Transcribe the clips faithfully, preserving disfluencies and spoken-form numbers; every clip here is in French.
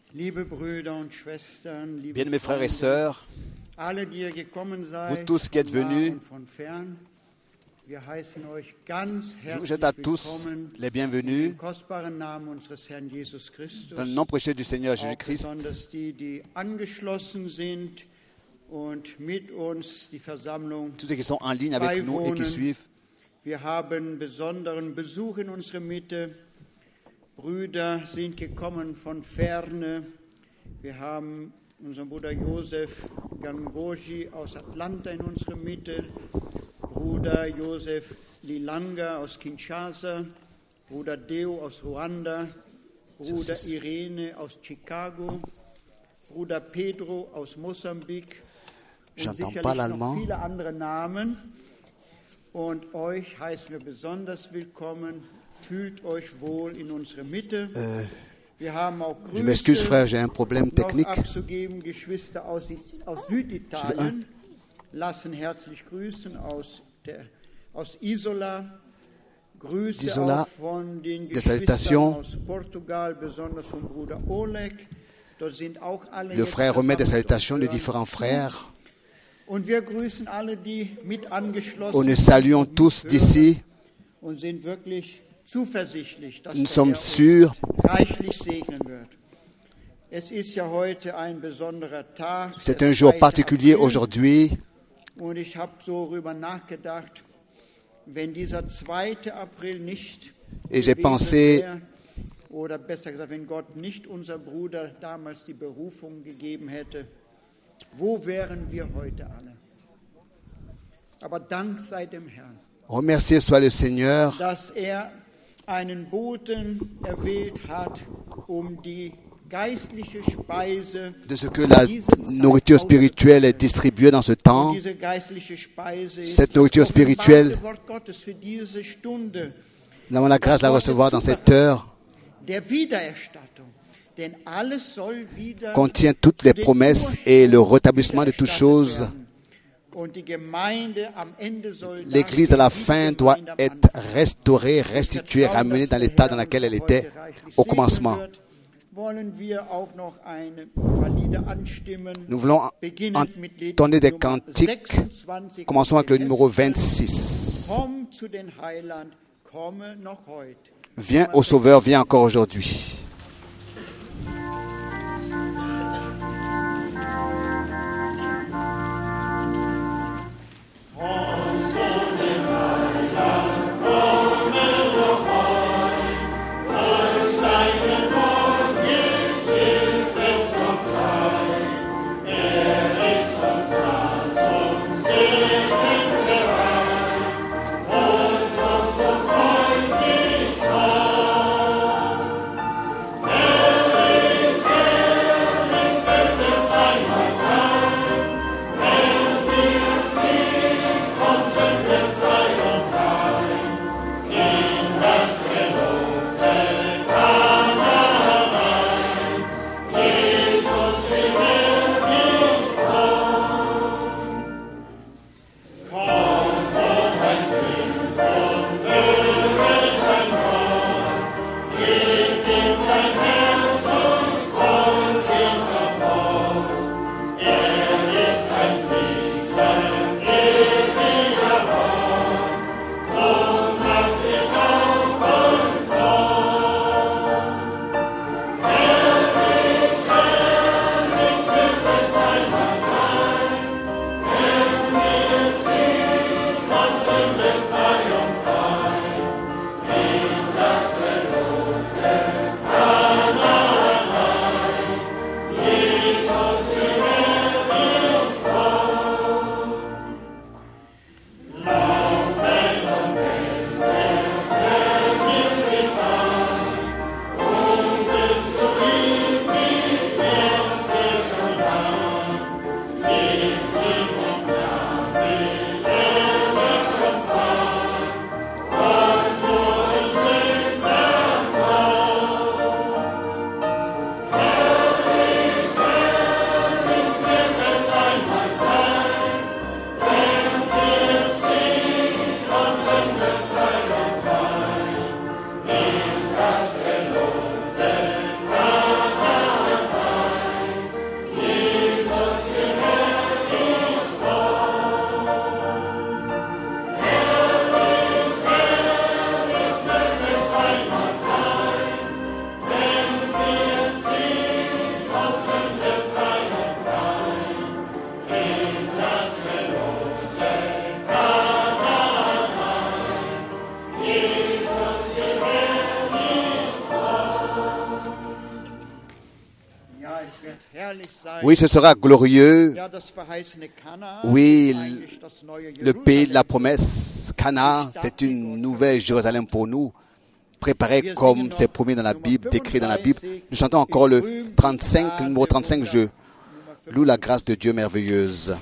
Bien mes frères et sœurs, vous tous qui êtes venus, je vous souhaite à tous les bienvenus dans le nom précieux du Seigneur Jésus-Christ. Tous ceux qui sont en ligne avec nous et qui suivent. Wir haben besonderen Besuch in unserer Mitte. Brüder sind gekommen von ferne. Wir haben unseren Bruder Josef Gangoji aus Atlanta in unserer Mitte, Bruder Josef Lilanga aus Kinshasa, Bruder Deo aus Ruanda, Bruder Irene aus Chicago, Bruder Pedro aus Mosambik und sicherlich noch viele andere Namen. Und euch heißen wir besonders willkommen. Fühlt euch wohl in unserer Mitte. Euh, wir haben auch je m'excuse, frère, j'ai un problème technique. Abzugeben. Geschwister aus, aus Süditalien lassen herzlich grüßen aus, der, aus Isola. Grüße Isola, auch von den des Geschwistern aus Portugal, besonders vom Bruder Oleg. Dort sind auch alle. Le frère remet des salutations de différents frères. Und wir grüßen alle, die mit angeschlossen Und nous saluons tous d'ici. Und sind wirklich zuversichtlich, dass nous der sommes Herr sûrs. uns reichlich segnen wird. Es ist ja heute ein besonderer Tag. C'est un jour particulier aujourd'hui. Und ich habe so darüber nachgedacht, wenn dieser zweite April nicht Et j'ai gewesen pensé, wäre, oder besser gesagt, wenn Gott nicht unser Bruder damals die Berufung gegeben hätte, wo wären wir heute alle? Aber Dank sei dem Herrn, remercié soit le Seigneur dass er einen Boten erwählt hat, um die geistliche Speise de ce que la nourriture spirituelle est distribuée dans ce temps. diese geistliche Speise ist Cette nourriture das offenbarte spirituelle, Wort Gottes für diese Stunde nous avons la grâce de la recevoir dans cette heure, der Wiedererstattung. Denn alles soll wieder contient toutes les promesses et le rétablissement de toutes choses. Und die Gemeinde am Ende soll L'Église à la fin doit être restaurée, restituée, ramenée dans l'état dans lequel elle était au commencement. Nous voulons entonner des cantiques. Commençons avec le numéro vingt-six. Viens au Sauveur, viens encore aujourd'hui. Oui, ce sera glorieux. Oui, le pays de la promesse, Cana, c'est une nouvelle Jérusalem pour nous, préparée comme c'est promis dans la Bible, décrit dans la Bible. Nous chantons encore le trente-cinq, le numéro trente-cinq, je loue la grâce de Dieu merveilleuse.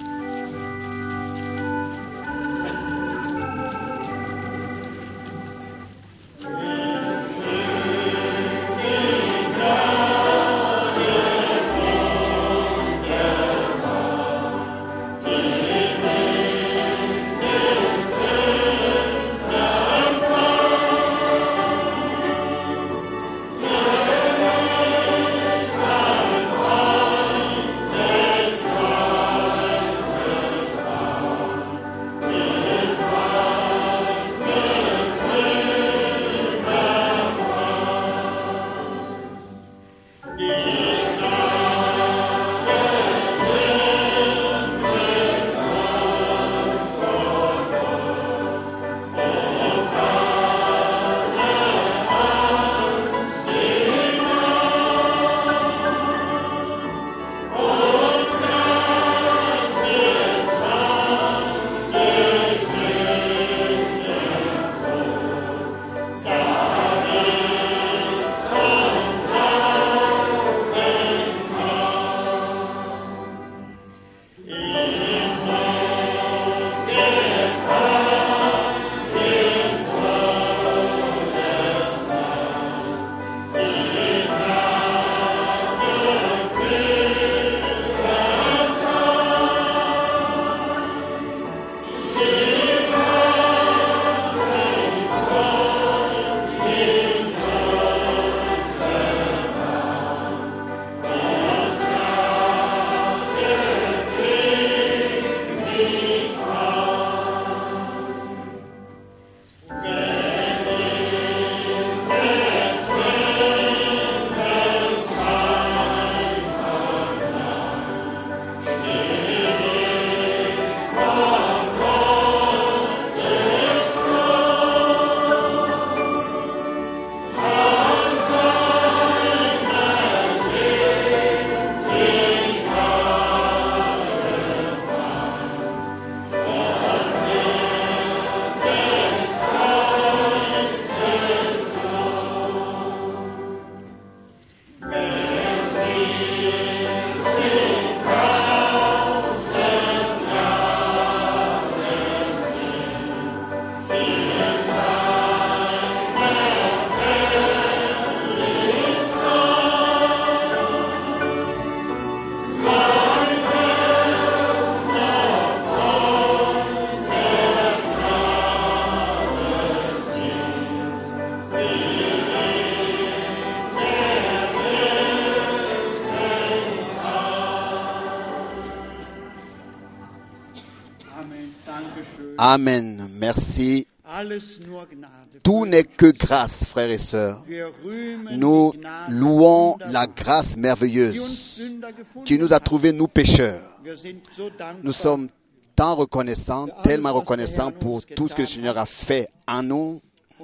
Amen. Merci. Tout n'est que grâce, frères et sœurs. Nous louons la grâce merveilleuse qui nous a trouvés, nous pécheurs. Nous sommes tant reconnaissants, tellement reconnaissants pour tout ce que le Seigneur a fait en nous.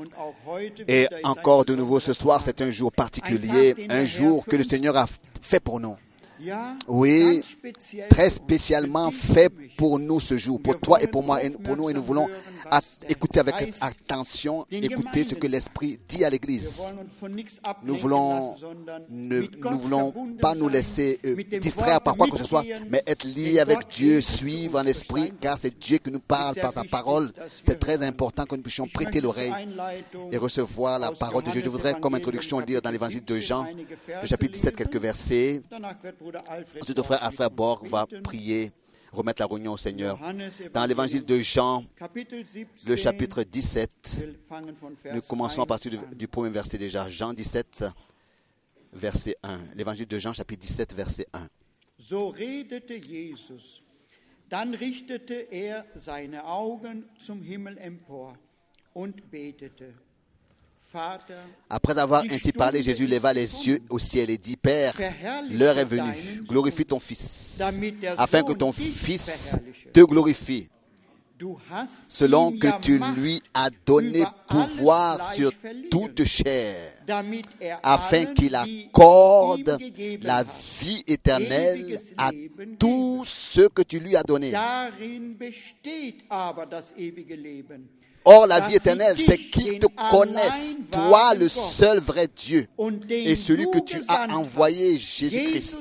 Et encore de nouveau ce soir, c'est un jour particulier, un jour que le Seigneur a fait pour nous. Oui, très spécialement fait pour nous ce jour, pour toi et pour moi, et pour nous, et nous voulons écouter avec attention, écouter ce que l'Esprit dit à l'Église. Nous voulons ne nous voulons pas nous laisser euh, distraire par quoi que ce soit, mais être liés avec Dieu, suivre en esprit, car c'est Dieu qui nous parle par sa parole. C'est très important que nous puissions prêter l'oreille et recevoir la parole de Dieu. Je voudrais, comme introduction, lire dans l'Évangile de Jean, le chapitre dix-sept, quelques versets. Ensuite, le frère Alfred Borg va prier, remettre la réunion au Seigneur. Dans l'évangile de Jean, le chapitre dix-sept, nous commençons à partir du, du premier verset déjà. Jean dix-sept, verset un. L'évangile de Jean, chapitre dix-sept, verset un. So redete Jesus. Dann richtete er seine Augen zum Himmel empor und betete. Après avoir ainsi parlé, Jésus leva les yeux au ciel et dit, Père, l'heure est venue, glorifie ton Fils, afin que ton Fils te glorifie. selon que tu lui as donné pouvoir sur toute chair, afin qu'il accorde la vie éternelle à tous ceux que tu lui as donnés. Or, la vie éternelle, c'est qu'ils te connaissent, toi, le seul vrai Dieu, et celui que tu as envoyé, Jésus-Christ.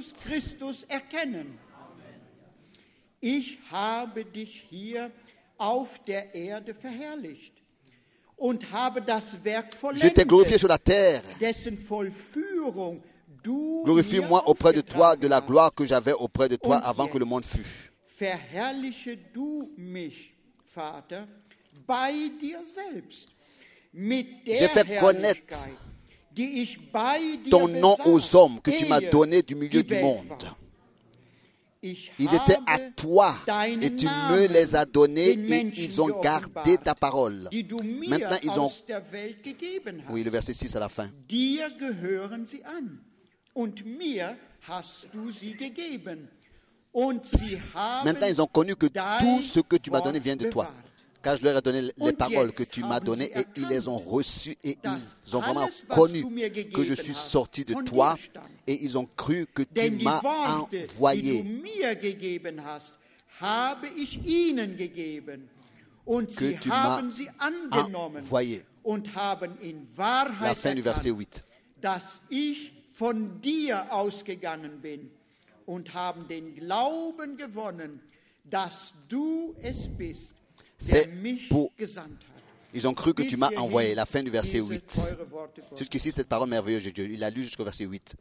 Ich habe dich hier auf der Erde verherrlicht und habe das Werk Je t'ai glorifié sur la terre. dessen Vollführung du Glorifie-moi auprès de toi de la gloire que j'avais auprès de toi avant que le monde fût. Verherrliche du mich, Vater, bei dir selbst, mit der J'ai fait connaître Herrlichkeit, die ich bei dir ton nom besaß, aux hommes que tu m'as ehe donné du milieu die du Welt monde. war. Ich Ils étaient à habe toi deinen et tu Namen me les as donnés den et Menschen ils ont gardé ta parole. die du mir Maintenant, ils ont... aus der Welt gegeben hast. Oui, le verset six à la fin. Dir gehören sie an und mir hast du sie gegeben. Und sie haben Maintenant, ils ont connu que dein tout ce que tu m'as donné Wort vient de toi. bewahrt. Car je leur ai donné les Und paroles jetzt que tu m'as haben données sie et ils les ont reçues et dass ils ont vraiment alles, was connu du mir que gegeben je suis hast, sorti de von toi dir stammt. et ils ont cru que tu Denn die m'as Worte, die du envoyé. mir gegeben hast, habe ich ihnen gegeben. Und Que sie tu haben m'as sie angenommen envoyé. und haben in La Wahrheit fin du verset erkannt, huit. dass ich von dir ausgegangen bin und haben den Glauben gewonnen, dass du es bist, der C'est mich pour- gesandt hat. Ils ont cru que tu m'as Bis envoyé. hierhin La fin du verset diese huit. teure Worte Gottes. Jusqu'ici, cette parole merveilleuse de Dieu. Il a lu jusqu'au verset huit.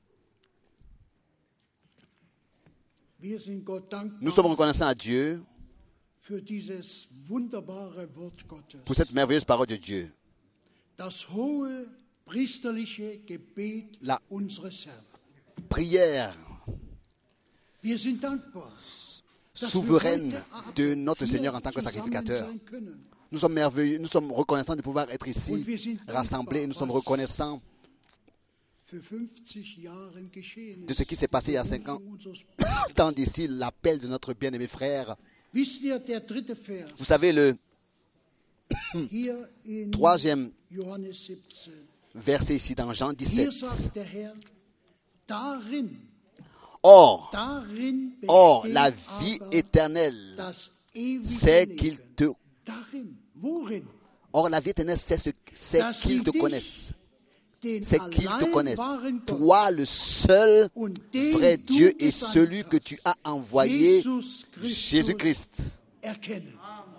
Wir sind Gott Nous sommes dankbar reconnaissants à Dieu für dieses wunderbare Wort Gottes. pour cette merveilleuse parole de Dieu. Das hohe priesterliche Gebet La- unseres Herrn. Prière Wir sind dankbar, dass souveraine wir heute de Abend notre hier Seigneur en tant que zusammen sacrificateur. sein können. Nous sommes merveilleux, nous sommes reconnaissants de pouvoir être Und ici, wir sind rassemblés. Nous sommes dankbar, was reconnaissants für fünfzig Jahren geschehen de ce qui s'est passé il y a ist. cinq ans. Unseres- Tant d'ici, l'appel de notre bien-aimé frère. Wisst ihr, der dritte Vers Vous savez, le hier in troisième Johannes siebzehn. verset ici dans Jean Hier dix-sept. sagt der Herr, darin, Or, darin or, besteht la vie aber éternelle, das ewige c'est Leben. qu'il te... Darin, worin? Or, la vie éternelle, c'est ce- c'est Dass qu'ils sie te dich, connaissent. den C'est qu'ils te allein connaissent. wahren Gott Toi, le seul und den vrai du Dieu et gesandt celui que hast, tu as envoyé, Jesus Christus, Jésus-Christ. erkennen.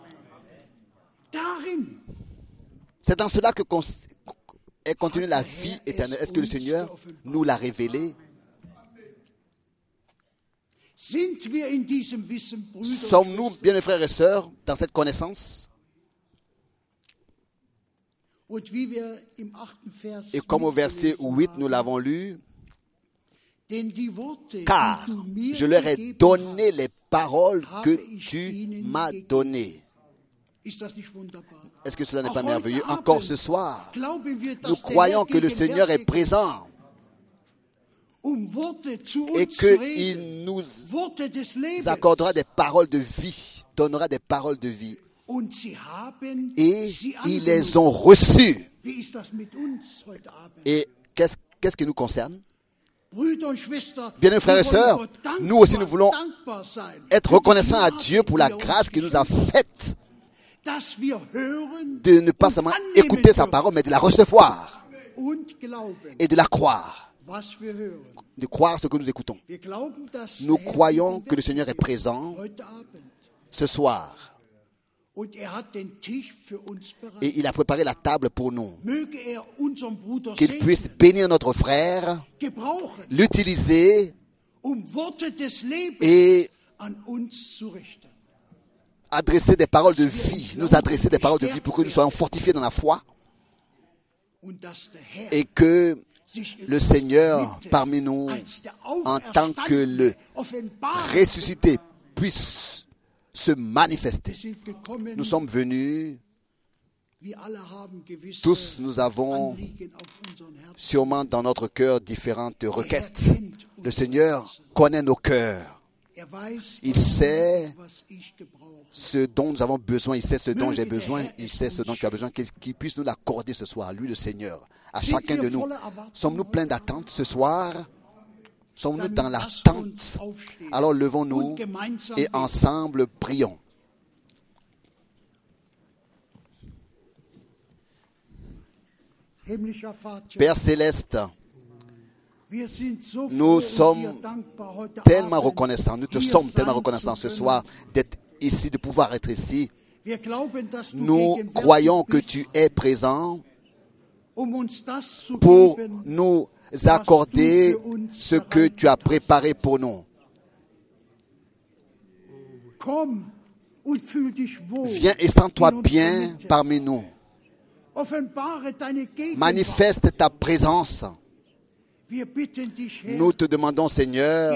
Darin C'est dans cela que cons- est contenue la vie éternelle. Est-ce que le Seigneur nous l'a révélé? sind wir in diesem Wissen, Brüder und Sommes-nous, Schwestern. bien mes frères et sœurs, dans cette connaissance? Und wie wir im achten Vers Et comme au verset mitgelesen huit, haben, nous l'avons lu, denn die Worte, car die du mir je leur ai gegeben donné hast, les paroles habe que ich tu ihnen m'as gegeben. données. Ist das nicht wunderbar? Est-ce que cela n'est Auch pas heute merveilleux? Abend Encore ce soir, glauben wir, dass nous der croyons Herr que le Seigneur est gegenwärtig présent um Worte zu et uns zu reden, qu'il nous Worte des Lebens. accordera des paroles de vie, donnera des paroles de vie. Und sie haben Et sie ils les angenommen. ont reçues. Wie ist das mit uns heute Abend? Et qu'est-ce qu'est-ce qui nous concerne? Brüder und Schwestern, Bien, mes frères wir et sœurs, wollen Gott dankbar, nous aussi, nous voulons dankbar sein Être für die reconnaissant à Gnade, Dieu pour la die er uns grâce qu'il nous a geschenkt faite hat, dass wir hören de ne pas und seulement annehmen écouter sa dürfen parole, mais de la recevoir und glauben, et de la croire, was wir hören. de croire ce que nous écoutons. Wir glauben, dass Nous der Herr croyons que le gegenwärtig Seigneur est ist présent heute Abend. ce soir Und er hat den Tisch für uns bereit. et il a préparé la table pour nous. Möge er unseren Bruder Qu'il puisse segnen, bénir notre frère, gebrauchen, l'utiliser um Worte des Lebens et an uns zu richten. adresser des paroles de vie, nous adresser des paroles de vie pour que nous soyons fortifiés dans la foi Und dass der Herr et que sich in le unserer Seigneur Mitte parmi nous, als der en tant que le Auferstandene offenbart. ressuscité, puisse se manifester. Wir sind gekommen, Nous sommes venus, wir alle haben gewisse tous nous avons Anliegen auf unseren Herzen. sûrement dans notre cœur différentes requêtes. Le Seigneur connaît nos cœurs. Il sait ce dont nous avons besoin, il sait ce dont j'ai besoin, il sait ce dont tu as besoin, qu'il puisse nous l'accorder ce soir, lui le Seigneur, à chacun de nous. Sommes-nous pleins d'attente ce soir? Sommes-nous dans l'attente? Alors levons-nous et ensemble prions. Père céleste, nous sommes tellement reconnaissants, nous te sommes tellement reconnaissants ce soir d'être ici, de pouvoir être ici. Nous croyons que tu es présent pour nous accorder ce que tu as préparé pour nous. Viens et sens-toi bien parmi nous. Manifeste ta présence. Nous te demandons, Seigneur,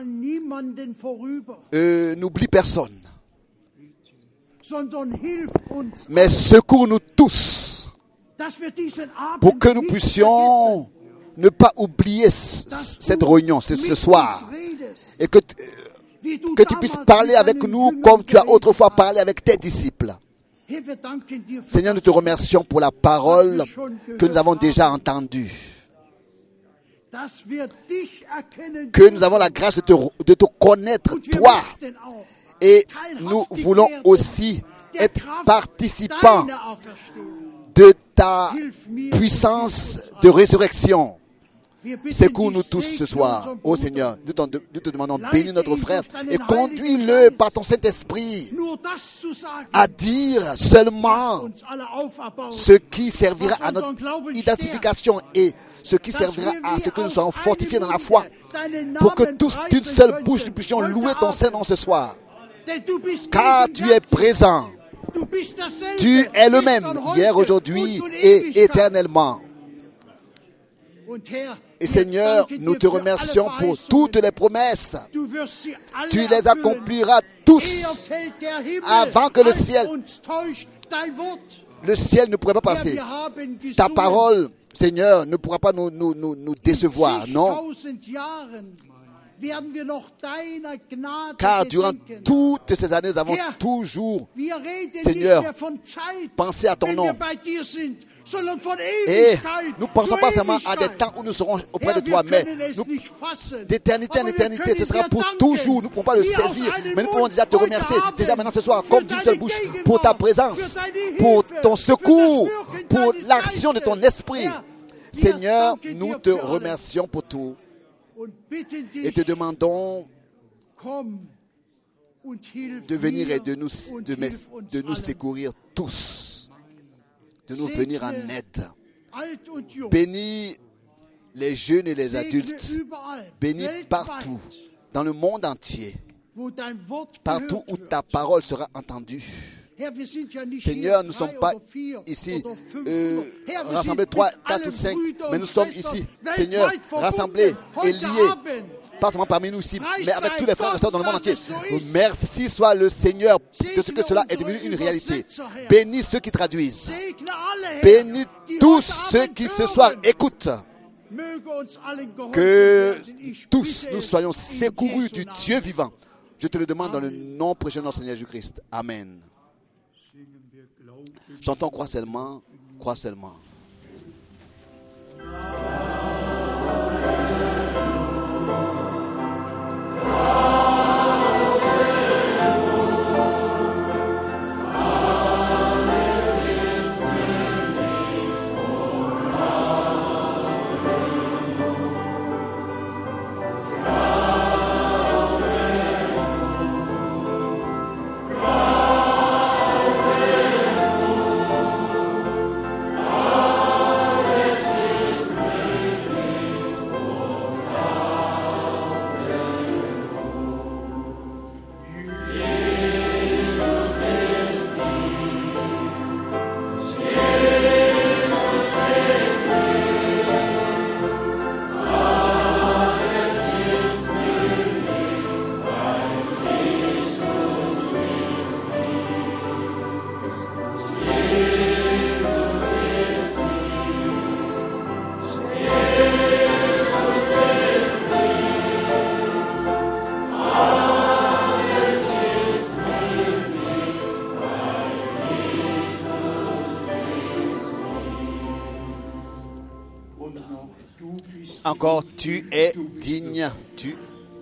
euh, n'oublie personne, mais secours-nous tous pour que nous puissions ne pas oublier cette réunion ce, ce soir et que, que tu puisses parler avec nous comme tu as autrefois parlé avec tes disciples. Seigneur, nous te remercions pour la parole que nous avons déjà entendue. Que nous avons la grâce de te, de te connaître, toi. Et nous voulons aussi être participants de ta puissance de résurrection. Secours-nous tous ce soir, ô oh Seigneur. Nous, nous te demandons, bénis notre frère et conduis-le par ton Saint-Esprit à dire seulement ce qui servira à notre identification et ce qui servira à ce que nous soyons fortifiés dans la foi, pour que tous d'une seule bouche nous puissions louer ton Saint-Nom ce soir. Car tu es présent. Tu es le même hier, aujourd'hui et éternellement. Et Seigneur, nous te remercions pour toutes les promesses. Tu les accompliras tous avant que le ciel, le ciel ne pourrait pas passer. Ta parole, Seigneur, ne pourra pas nous, nous, nous, nous décevoir, non? Car durant toutes ces années, nous avons toujours, Seigneur, pensé à ton nom. Et nous ne pensons pas seulement à des temps où nous serons auprès de toi, mais d'éternité en éternité, ce sera pour toujours. Nous ne pouvons pas le saisir, mais nous pouvons déjà te remercier, déjà maintenant ce soir, comme d'une seule bouche, pour ta présence, pour ton secours, pour l'action de ton esprit. Seigneur, nous te remercions pour tout et te demandons de venir et de nous, de, de nous secourir tous. De nous venir en aide. Bénis les jeunes et les adultes. Bénis partout, dans le monde entier. Partout où ta parole sera entendue. Seigneur, nous ne sommes pas ici euh, rassemblés trois, quatre ou cinq, mais nous sommes ici, Seigneur, rassemblés et liés. Pas seulement parmi nous ici, mais avec tous les frères et sœurs dans le monde entier. Merci soit le Seigneur de ce que cela est devenu une réalité. Bénis ceux qui traduisent. Bénis tous ceux qui ce soir écoutent. Que tous nous soyons secourus du Dieu vivant. Je te le demande dans le nom précieux de notre Seigneur Jésus-Christ. Amen. Chantons, crois seulement, crois seulement. Encore, tu es digne. Tu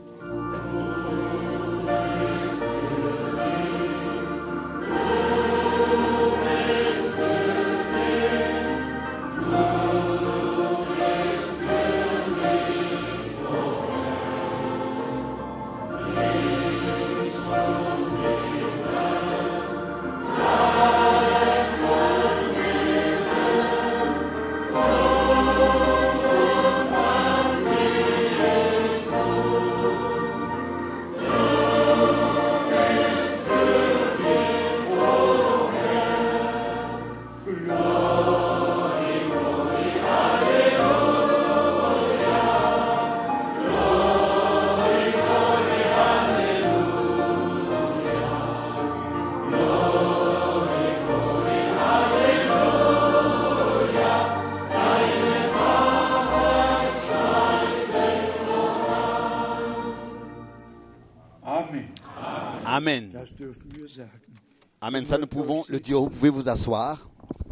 Amen. Amen. Ça, nous pouvons le dire. Vous pouvez vous asseoir.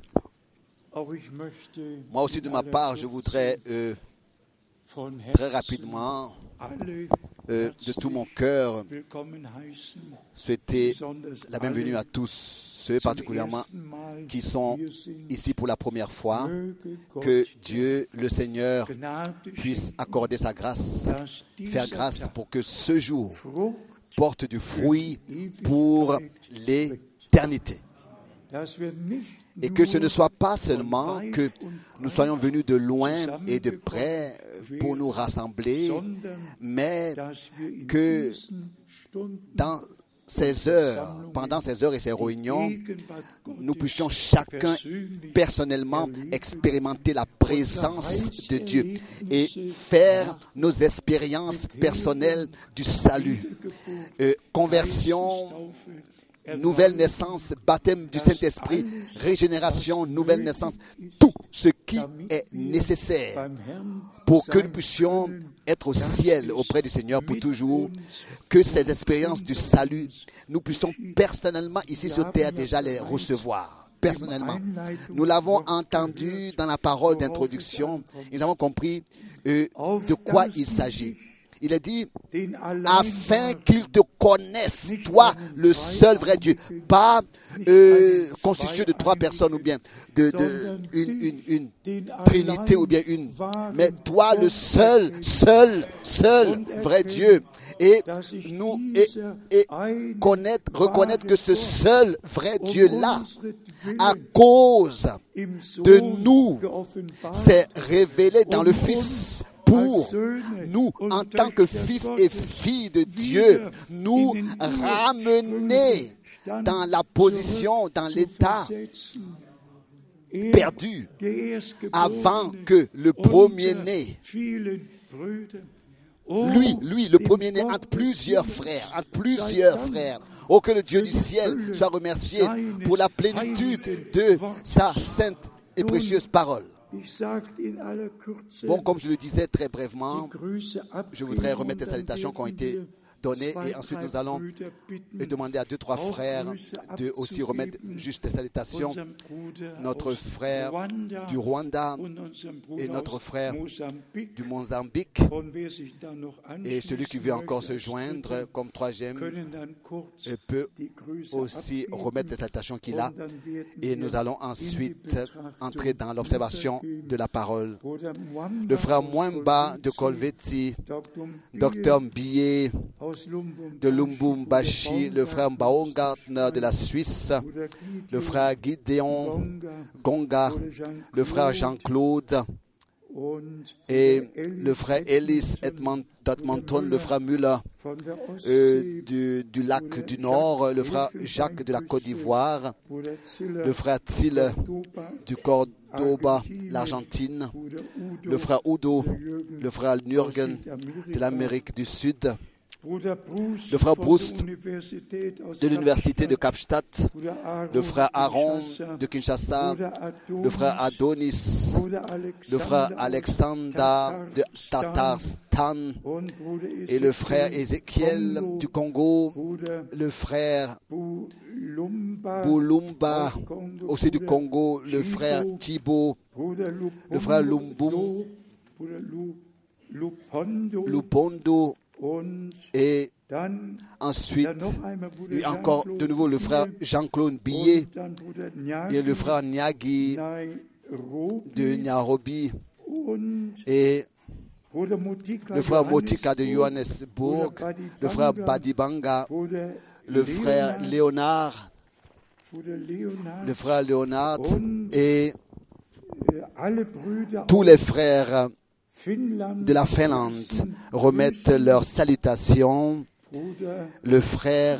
Moi aussi, de ma part, je voudrais euh, très rapidement, euh, de tout mon cœur, souhaiter la bienvenue à tous, ceux particulièrement qui sont ici pour la première fois. Que Dieu, le Seigneur, puisse accorder sa grâce, faire grâce pour que ce jour porte du fruit pour l'éternité. Et que ce ne soit pas seulement que nous soyons venus de loin et de près pour nous rassembler, mais que dans ces heures, pendant ces heures et ces réunions, nous puissions chacun personnellement expérimenter la présence de Dieu et faire nos expériences personnelles du salut, euh, conversion, nouvelle naissance, baptême du Saint-Esprit, régénération, nouvelle naissance, tout ce qui est nécessaire pour que nous puissions être au ciel auprès du Seigneur pour toujours, que ces expériences du salut, nous puissions personnellement ici sur terre déjà les recevoir. Personnellement, nous l'avons entendu dans la parole d'introduction, nous avons compris euh, de quoi il s'agit. Il est dit, afin qu'ils te connaissent, toi, le seul vrai Dieu, pas euh, constitué de trois personnes ou bien de, de une, une, une trinité ou bien une, mais toi, le seul, seul, seul vrai Dieu. Et nous et, et connaître, reconnaître que ce seul vrai Dieu-là, à cause de nous, s'est révélé dans le Fils. Pour nous, en tant que fils et filles de Dieu, nous ramener dans la position, dans l'état perdu, avant que le premier-né, lui, lui, le premier-né entre plusieurs frères, entre plusieurs frères, oh que le Dieu du ciel soit remercié pour la plénitude de sa sainte et précieuse parole. Bon, comme je le disais très brièvement, je voudrais remettre les salutations qui ont été données et ensuite nous allons demander à deux, trois frères de aussi remettre juste les salutations. Notre frère du Rwanda et notre frère du Mozambique et celui qui veut encore se joindre comme troisième peut aussi remettre les salutations qu'il a et nous allons ensuite entrer dans l'observation de la parole. Le frère Mwamba de Kolwezi, docteur Mbiye de Lubumbashi, le frère Baumgartner de la Suisse, le frère Gideon Gonga, le frère Jean-Claude et le frère Ellis d'Edmonton, le frère Müller euh, du, du lac du Nord, le frère Jacques de la Côte d'Ivoire, le frère Thiel du Cordoba, l'Argentine, le frère Udo, le frère Nürgen de l'Amérique du Sud, le frère Proust de l'université de Kapstadt, le frère Aaron de Kinshasa, le frère Adonis, le frère Alexander de Tatarstan et le frère Ézéchiel du Congo, le frère Boulumba aussi du Congo, le frère Thibaut, le frère Lumbum, Lupondo et ensuite et encore de nouveau le frère Jean-Claude Billet et le frère Nyagi de Nairobi et le frère Motika de Johannesburg, le frère Badibanga, le frère Léonard, le frère Léonard et tous les frères de la Finlande remettent leurs salutations. Le frère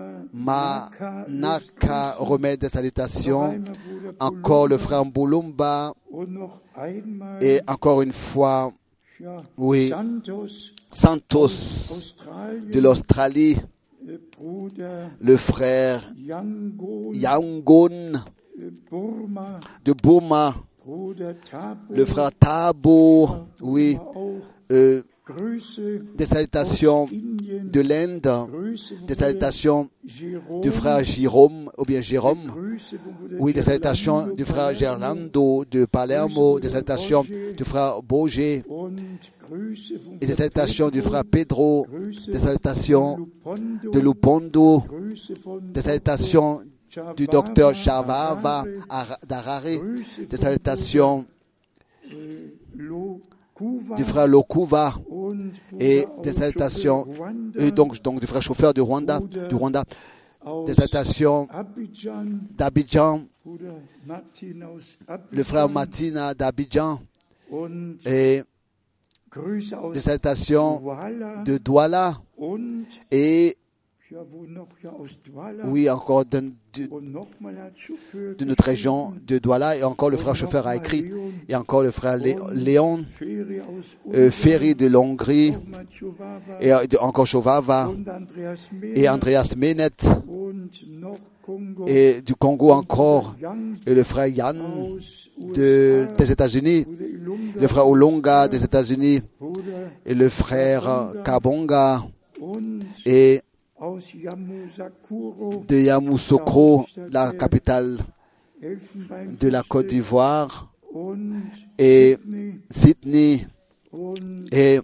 Manaka remet des salutations. Encore le frère Mbulumba. Et encore une fois, oui, Santos de l'Australie. Le frère Yangon de Burma. Le frère Tabo, oui, euh, des salutations de l'Inde, des salutations du frère Jérôme, ou bien Jérôme, oui, des salutations du frère Gerlando de Palermo, des salutations du frère Boger, et des salutations du frère Pedro, des salutations de Lupondo, des salutations du docteur Chavava d'Harare, des salutations du frère Lokuva et des salutations et donc, donc du frère chauffeur du Rwanda, du Rwanda, des salutations d'Abidjan, le frère Martina d'Abidjan et des salutations de Douala et oui, encore de, de, de notre région de Douala, et encore le frère chauffeur a écrit, et encore le frère Lé, Léon, euh, Ferry de l'Hongrie, et euh, encore Chovava, et Andreas Menet, et du Congo encore, et le frère Yann de, des États-Unis, le frère Olonga des États-Unis, et le frère Kabonga, et de Yamoussoukro, la capitale de la Côte d'Ivoire, et Sydney, et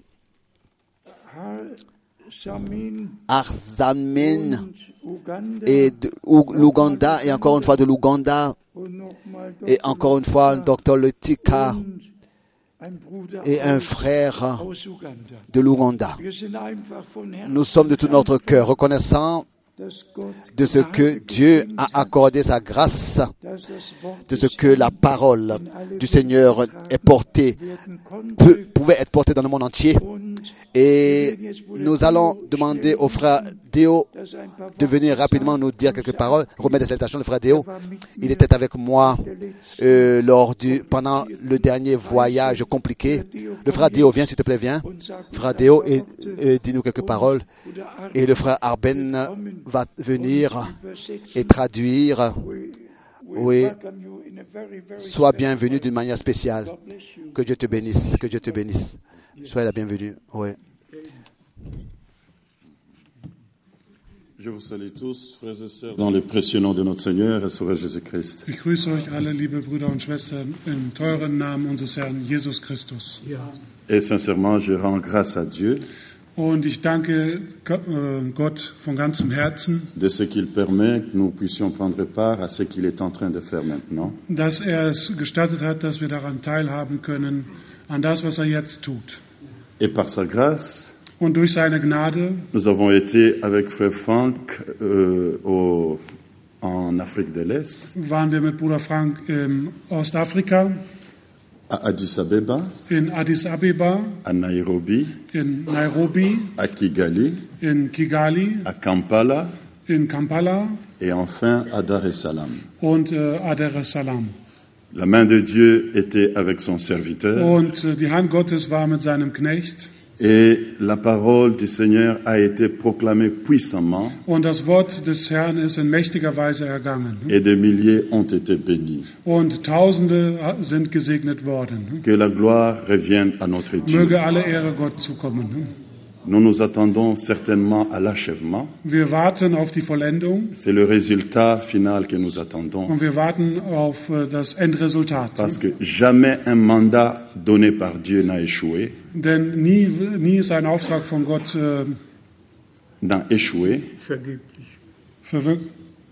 Arzamine, et de l'Ouganda, et encore une fois de l'Ouganda, et encore une fois docteur Letika, et un frère de l'Ouganda. Nous sommes de tout notre cœur reconnaissants de ce que Dieu a accordé sa grâce, de ce que la parole du Seigneur est portée, peut, pouvait être portée dans le monde entier. Et nous allons demander au frère Déo de venir rapidement nous dire quelques paroles, remettre des salutations. Le frère Déo, il était avec moi euh, lors du, pendant le dernier voyage compliqué. Le frère Déo, viens s'il te plaît, viens. Frère Déo, et, et dis-nous quelques paroles. Et le frère Arben va venir et traduire. Oui, sois bienvenu d'une manière spéciale. Que Dieu te bénisse, que Dieu te bénisse. Sois la bienvenue. Oui. Je vous salue tous, frères et sœurs, dans le précieux nom de notre Seigneur et Sauveur Jésus-Christ. Ich grüße euch alle, liebe Brüder und Schwestern, im teuren Namen unseres Herrn Jesus Christus. Et sincèrement, je rends grâce à Dieu. Und ich danke Gott von ganzem Herzen, de ce qu'il permet que nous puissions prendre part à ce qu'il est en train de faire maintenant. Dass er es gestattet hat, dass wir daran teilhaben können, an das, was er jetzt tut. Et par sa grâce, und durch seine Gnade, nous avons été avec Frère Franck euh, au, en Afrique de l'Est. Waren wir mit Bruder Frank in Ostafrika. À Addis Abeba, in Addis Abeba, à Nairobi, in Nairobi, à Kigali, in Kigali, à Kampala, in Kampala, et enfin à Dar es Salaam. Und äh, à Dar es Salaam. La main de Dieu était avec son serviteur. Und äh, die Hand Gottes war mit seinem Knecht. Et la parole du Seigneur a été proclamée puissamment. Und das Wort des Herrn ist in mächtiger Weise ergangen. Et des milliers ont été bénis. Und Tausende sind gesegnet worden. Que la gloire revienne à notre Dieu. Möge alle Ehre Gott zukommen. Nous nous attendons certainement à l'achèvement. Wir warten auf die Vollendung. C'est le résultat final que nous attendons. Und wir warten auf das Endresultat. Parce que jamais un mandat donné par Dieu n'a échoué. Denn nie, nie ist ein Auftrag von Gott äh, n'a échoué. Vergeblich. Verwirklicht.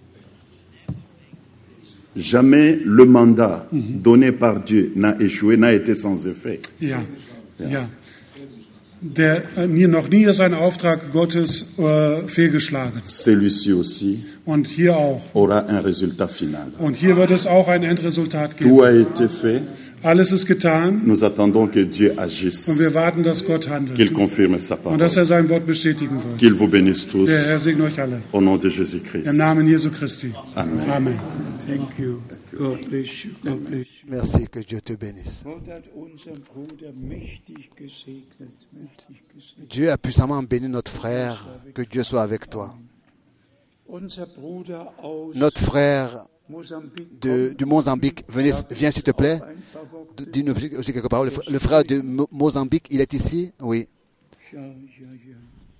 Jamais le mandat mhm. donné par Dieu n'a échoué, n'a été sans effet. Ja, ja. ja. Der, äh, noch nie ist ein Auftrag Gottes äh, fehlgeschlagen. Celui-ci aussi Und hier auch. aura un résultat final. Und hier wird es auch ein Endresultat geben. Tout a été fait. Alles ist getan. Nous attendons que Dieu agisse. Und wir warten, dass Gott handelt. Qu'il confirme sa parole. Und dass er sein Wort bestätigen wird. Qu'il vous bénisse tous. Der Herr segne euch alle. Au nom de Jésus-Christ. Im Namen Jesu Christi. Amen. Amen. Thank you. God bless you. God bless you. Merci, que Dieu te bénisse. Gott hat unseren Bruder mächtig gesegnet. Mächtig gesegnet. Dieu a puissamment béni notre frère. Que Dieu soit avec toi. Unser Bruder aus Notre frère de, du Mozambique, venez, viens s'il te plaît. Dis-nous aussi quelques paroles. Le frère de Mo- Mozambique, il est ici? Oui. Ja, ja, ja.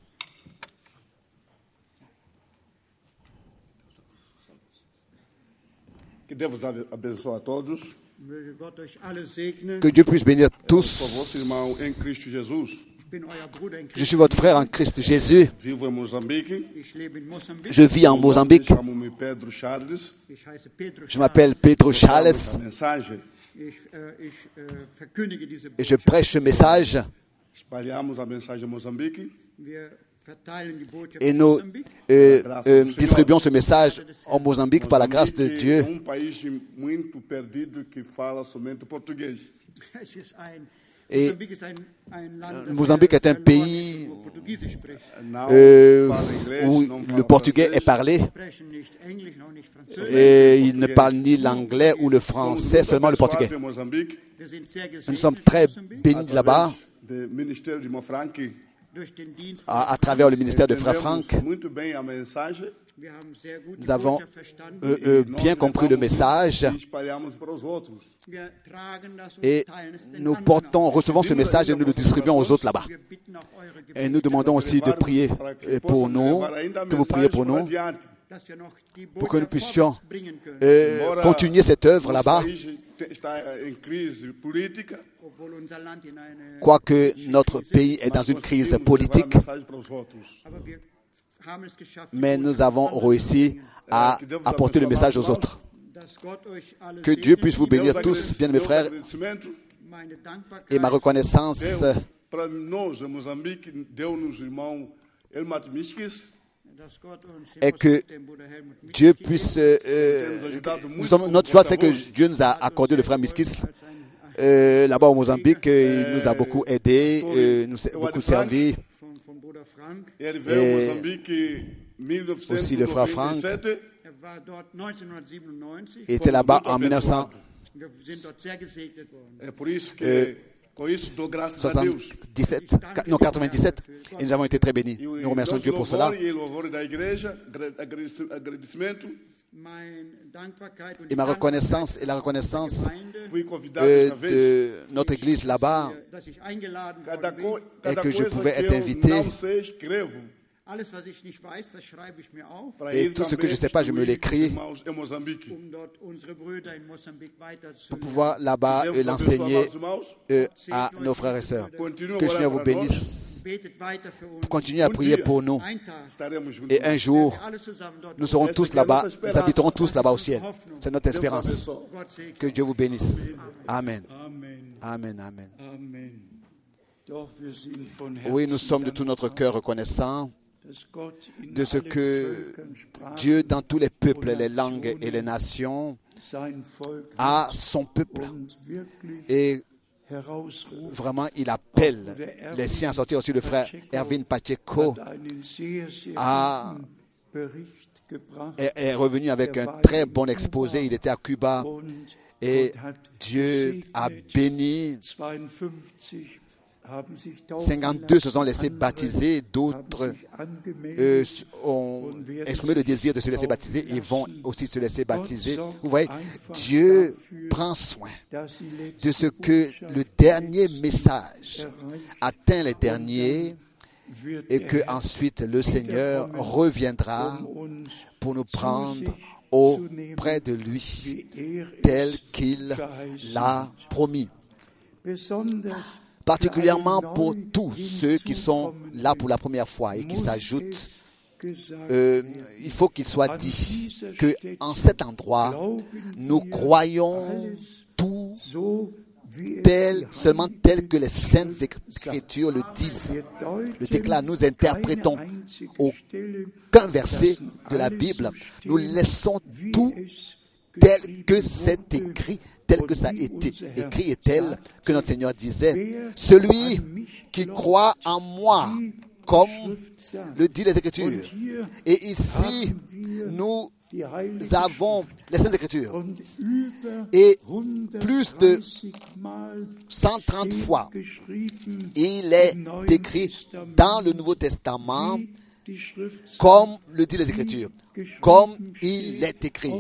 Que Deus abençoe a todos. Möge Gott euch alle segnen. Que Dieu puisse bénir tous. Sou vosso irmão em Cristo Jesus. Ich bin euer Bruder in Je Christus. suis votre frère en Christ Jésus. Vivo em Moçambique. Ich lebe in Mosambik. Je vis en Mozambique. Chamo-me Pedro Charles. Ich heiße Pedro. Je m'appelle Pedro Charles Essa mensagem. Ich, äh, ich äh, verkündige diese et je Botschaft. prêche ce message. Espalhamos a mensagem em Moçambique. Wir verteilen die Botschaft Et in nous Mosambik. euh, euh, distribuons ce message en Mozambique par la grâce de Moçambique Dieu. é um país muito perdido que fala somente português. Es ist ein, Et Mosambik ist ein, ein Land, das Mozambique est un verloren pays ist, wo Portugiesisch spricht. Não euh, fala inglês, où não le fala portugais francês. est parlé. Sprechen nicht Englisch, noch nicht Französisch. Et il ne parle ni l'anglais ou le français, seulement le portugais. Em Moçambique, Wir sind sehr Nous gesegnet sommes in très Mosambik bénis là-bas do Ministério de Mofranque. durch den Dienst. à, à travers le ministère de Frère Entendemos Franck. muito bem a mensagem Wir haben sehr gut die Nous avons Botschaft verstanden. euh, euh, Nós bien compris le levamos message e espalhamos para os outros. Wir tragen das und et teilen es den nous anderen portons, auch. recevons ce message et nous le distribuons aux autres là-bas. Wir bitten auch eure Et nous Gebete, demandons aussi de prier euh, pour nous, que vous priez pour nous, dass wir noch die pour que nous Botschaft puissions vorwärts bringen können, euh, continuer cette œuvre là-bas, Nosso país está em crise política. obwohl unser Land in eine quoique notre pays est dans une crise politique, aber wir haben es geschafft, die mais nous Botschaft avons anderen réussi zu bringen. à apporter le message aux autres. Dass Gott euch alle Que Dieu segnet. puisse vous bénir tous, bien mes frères, Meine Dankbarkeit et ma reconnaissance Para nós, em Moçambique, deu-nos o irmão Elmat Miskis. dass Gott uns est que den Bruder Helmut Mick Dieu puisse... euh, euh, nous sommes- notre joie, c'est que Dieu nous a accordé le frère Miskis. Euh, là-bas au Mozambique, euh, il nous a beaucoup aidés, euh, nous a beaucoup servi. von, von Bruder Frank. Ele veio a Moçambique em Aussi le frère Frank. mil novecentos e noventa e sete. Er war dort neunzehnhundertsiebenundneunzig. Il était là-bas en mille neuf cent Wir sind dort sehr gesegnet worden. É por isso que, Euh, com isso, dou graças a Deus. soixante-dix-sept, non, quatre-vingt-dix-sept, et nous avons été très bénis. E o Nous remercions nosso Dieu pour cela. louvor e o louvor da igreja, agrade- agradecimento. Meine Dankbarkeit und Et die ma Dankbarkeit reconnaissance et la reconnaissance Gemeinde, Fui convidado euh, esta vez. de notre église là-bas, dass ich eingeladen Cada, worden co bin. cada que je coisa pouvais que être eu invité. não sei, escrevo. Alles, was ich nicht weiß, das schreibe ich mir auf, Para Et ir tout ce que também je sais pas, je me distribuir l'écris. os irmãos em Moçambique. um dort unsere Brüder in Mosambik weiterzuleiten. pour pouvoir là-bas euh, Deus abençoe, l'enseigner amados irmãos. euh, à nos frères et sœurs. Continuem Que a le Seigneur orar vous para nós. bénisse. Betet weiter für uns. Continuez à prier pour nous. Ein Tag Estaremos juntos. Et un jour, werden wir alle zusammen dort nous serons tous là-bas, nous habiterons tous là-bas au ciel. C'est notre Deus espérance. abençoe. Gott segne. Que Dieu vous bénisse. Amen. Amen. Amen, amen. Amen. Doch wir sind von Oui, nous Herzen sommes de tout notre dankbar, cœur reconnaissants dass Gott in de ce allen que Völkern, Sprachen Dieu, dans tous les peuples, les langues et les nations, sein Volk a son peuple. und wirklich Et herausruft. vraiment, il appelle les siens à sortir. Aussi le frère Erwin Pacheco Hat einen sehr, sehr Ah. guten Bericht gebracht. est, est revenu avec un très bon exposé. Il était à Cuba Und et Gott hat Dieu a gesegnet. béni. zweiundfünfzig haben sich taufen cinquante-deux se sont lassen, laissés andere baptiser, haben d'autres sich angemeldet. euh, ont exprimé le désir de se laisser baptiser et vont aussi se laisser baptiser. Vous voyez, Dieu prend soin dass sie letzte de ce que Botschaft le dernier der message erreicht, atteint les derniers et que ensuite le Seigneur reviendra pour nous prendre auprès de lui, tel qu'il l'a promis. Particulièrement pour tous ceux qui sont là pour la première fois et qui s'ajoutent, euh, il faut qu'il soit dit qu'en cet endroit, nous croyons tout tel, seulement tel que les Saintes Écritures le disent, le déclarent. Nous interprétons aucun verset de la Bible. Nous laissons tout tel que c'est écrit, tel que ça a été écrit et tel que notre Seigneur disait. Celui qui croit en moi, comme le dit les Écritures. Et ici, nous avons les Saintes Écritures. Et plus de cent trente fois, il est écrit dans le Nouveau Testament, comme le dit les Écritures, comme il est écrit,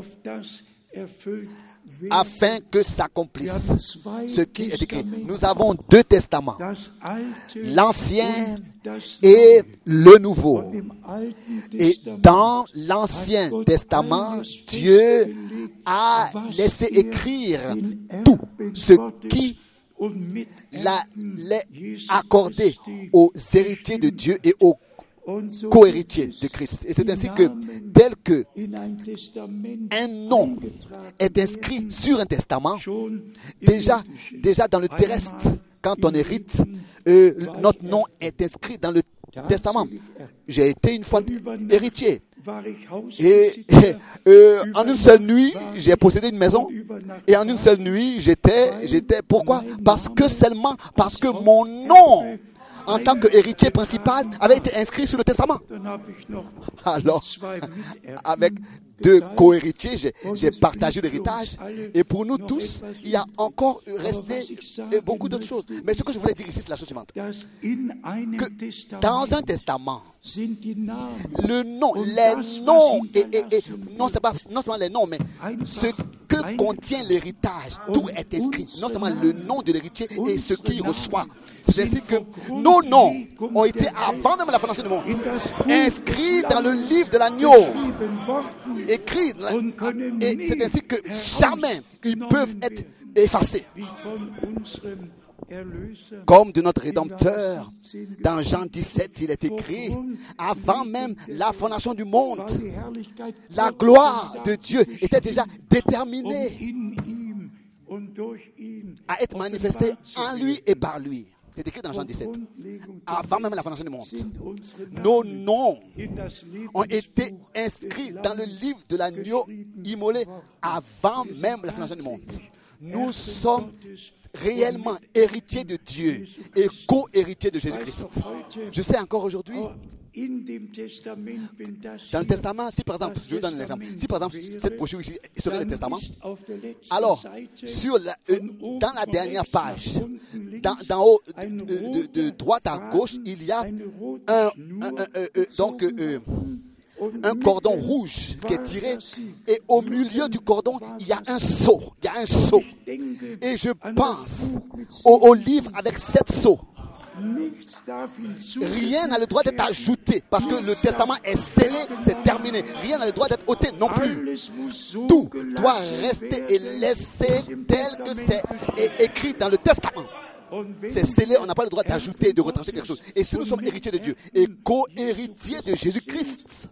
afin que s'accomplisse ce qui est écrit. Nous avons deux testaments, l'Ancien et le Nouveau. Et dans l'Ancien Testament, Dieu a laissé écrire tout ce qui l'a accordé aux héritiers de Dieu et aux co-héritier de Christ. Et c'est ainsi que, tel que un nom est inscrit sur un testament, déjà, déjà dans le terrestre, quand on hérite, euh, notre nom est inscrit dans le testament. J'ai été une fois héritier. Et euh, en une seule nuit, j'ai possédé une maison. Et en une seule nuit, j'étais, j'étais, pourquoi? Parce que seulement, parce que mon nom, en tant qu'héritier principal, avait été inscrit sur le testament. Alors, avec deux co-héritiers, j'ai, j'ai partagé l'héritage. Et pour nous tous, il y a encore resté beaucoup d'autres choses. Mais ce que je voulais dire ici, c'est la chose suivante. Que dans un testament, le nom, les noms, et, et, et non, c'est pas, non seulement les noms, mais ce que contient l'héritage, tout est inscrit. Non seulement le nom de l'héritier et ce qu'il reçoit. C'est ainsi que nos noms ont été, avant même la fondation du monde, inscrits dans le livre de l'agneau. Écrits. Et c'est ainsi que jamais ils peuvent être effacés. Comme de notre Rédempteur, dans Jean dix-sept, il est écrit, avant même la fondation du monde, la gloire de Dieu était déjà déterminée à être manifestée en lui et par lui. C'est écrit dans Jean dix-sept, avant même la fondation du monde. Nos noms ont été inscrits dans le livre de l'agneau immolé avant même la fondation du monde. Nous sommes réellement héritiers de Dieu et co-héritiers de Jésus-Christ. Je sais encore aujourd'hui, dans le testament, si par exemple, je vous donne un exemple, si par exemple cette brochure ici serait le testament, alors sur la, euh, dans la dernière page, dans, d'en haut, de, de, de droite à gauche, il y a un, un, un, un euh, donc euh, un cordon rouge qui est tiré, et au milieu du cordon, il y a un sceau, il y a un sceau. Et je pense au, au livre avec sept sceaux. Rien n'a le droit d'être ajouté parce que le testament est scellé, c'est terminé. Rien n'a le droit d'être ôté non plus. Tout doit rester et laisser tel que c'est écrit dans le testament. C'est scellé, on n'a pas le droit d'ajouter, de retrancher quelque chose. Et si nous sommes héritiers de Dieu et co-héritiers de Jésus-Christ,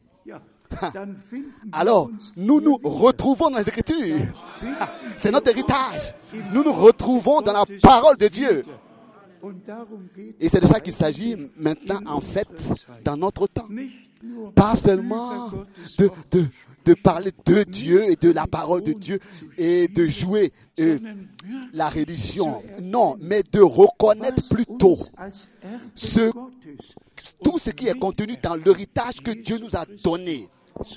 alors nous nous retrouvons dans les Écritures. C'est notre héritage. Nous nous retrouvons dans la parole de Dieu. Et c'est de ça qu'il s'agit maintenant, en fait, dans notre temps. Pas seulement de, de, de parler de Dieu et de la parole de Dieu et de jouer euh, la religion. Non, mais de reconnaître plutôt ce, tout ce qui est contenu dans l'héritage que Dieu nous a donné.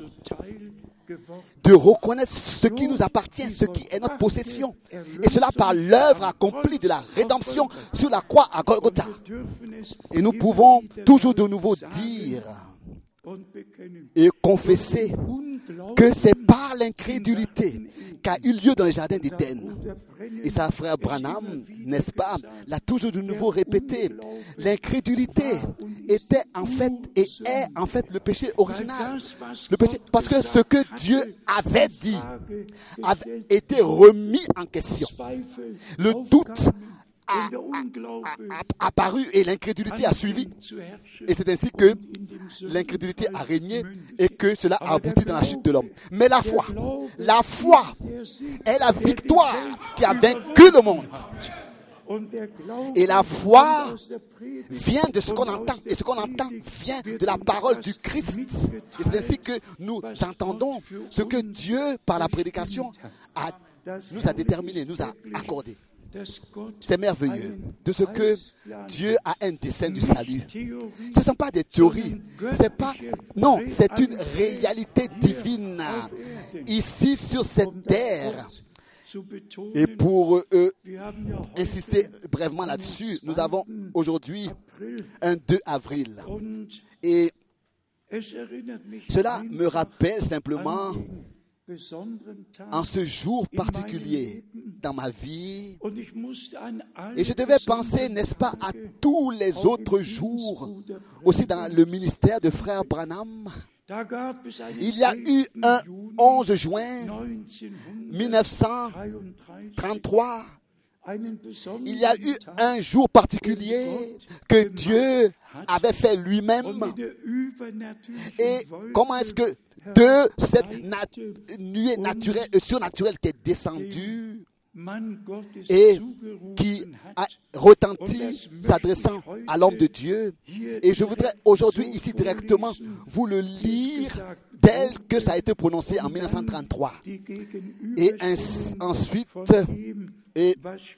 De reconnaître ce qui nous appartient, ce qui est notre possession. Et cela par l'œuvre accomplie de la rédemption sur la croix à Golgotha. Et nous pouvons toujours de nouveau dire et confesser que c'est par l'incrédulité qu'a eu lieu dans le jardin d'Éden. Et ça, frère Branham, n'est-ce pas, l'a toujours de nouveau répété. L'incrédulité était en fait et est en fait le péché original. Le péché, parce que ce que Dieu avait dit avait été remis en question. Le doute a, a, a apparu et l'incrédulité a suivi. Et c'est ainsi que l'incrédulité a régné et que cela a abouti dans la chute de l'homme. Mais la foi, la foi est la victoire qui a vaincu le monde. Et la foi vient de ce qu'on entend. Et ce qu'on entend vient de la parole du Christ. Et c'est ainsi que nous entendons ce que Dieu, par la prédication, a, nous a déterminé, nous a accordé. C'est merveilleux de ce que Dieu a un dessein du salut. Ce ne sont pas des théories. C'est pas, non, c'est une réalité divine ici sur cette terre. Et pour euh, insister brièvement là-dessus, nous avons aujourd'hui un deux avril. Et cela me rappelle simplement en ce jour particulier dans ma vie, et je devais penser, n'est-ce pas, à tous les autres jours, aussi dans le ministère de frère Branham. Il y a eu un onze juin mille neuf cent trente-trois. Il y a eu un jour particulier que Dieu avait fait lui-même. Et comment est-ce que de cette nat- nuée naturelle, euh, surnaturelle qui est descendue et qui a retenti s'adressant à l'homme de Dieu. Et je voudrais aujourd'hui ici directement vous le lire tel que ça a été prononcé en mille neuf cent trente-trois. Et ainsi, ensuite, et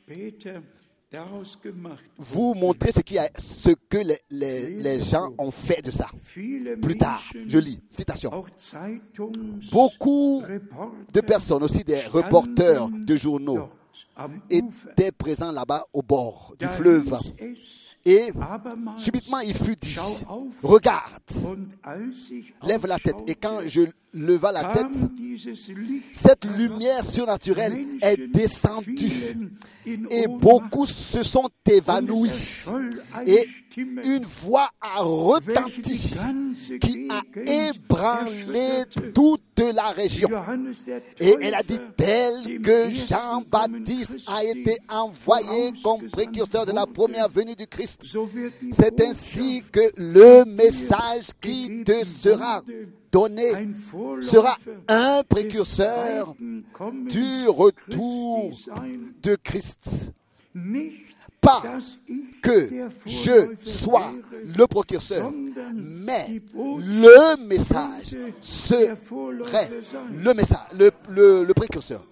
vous montrer ce, qui a, ce que les, les, les gens ont fait de ça. Plus tard, je lis, citation. Beaucoup de personnes, aussi des reporters de journaux, étaient présents là-bas au bord du fleuve. Et subitement, il fut dit, regarde, lève la tête. Et quand je leva la tête, cette lumière surnaturelle est descendue. Et beaucoup se sont évanouis. Et une voix a retenti qui a ébranlé toute la région. Et elle a dit, tel que Jean-Baptiste a été envoyé comme précurseur de la première venue du Christ, c'est ainsi que le message qui te sera donné sera un précurseur du retour de Christ. Pas que je sois le précurseur, mais le message serait le message, le, le, le précurseur.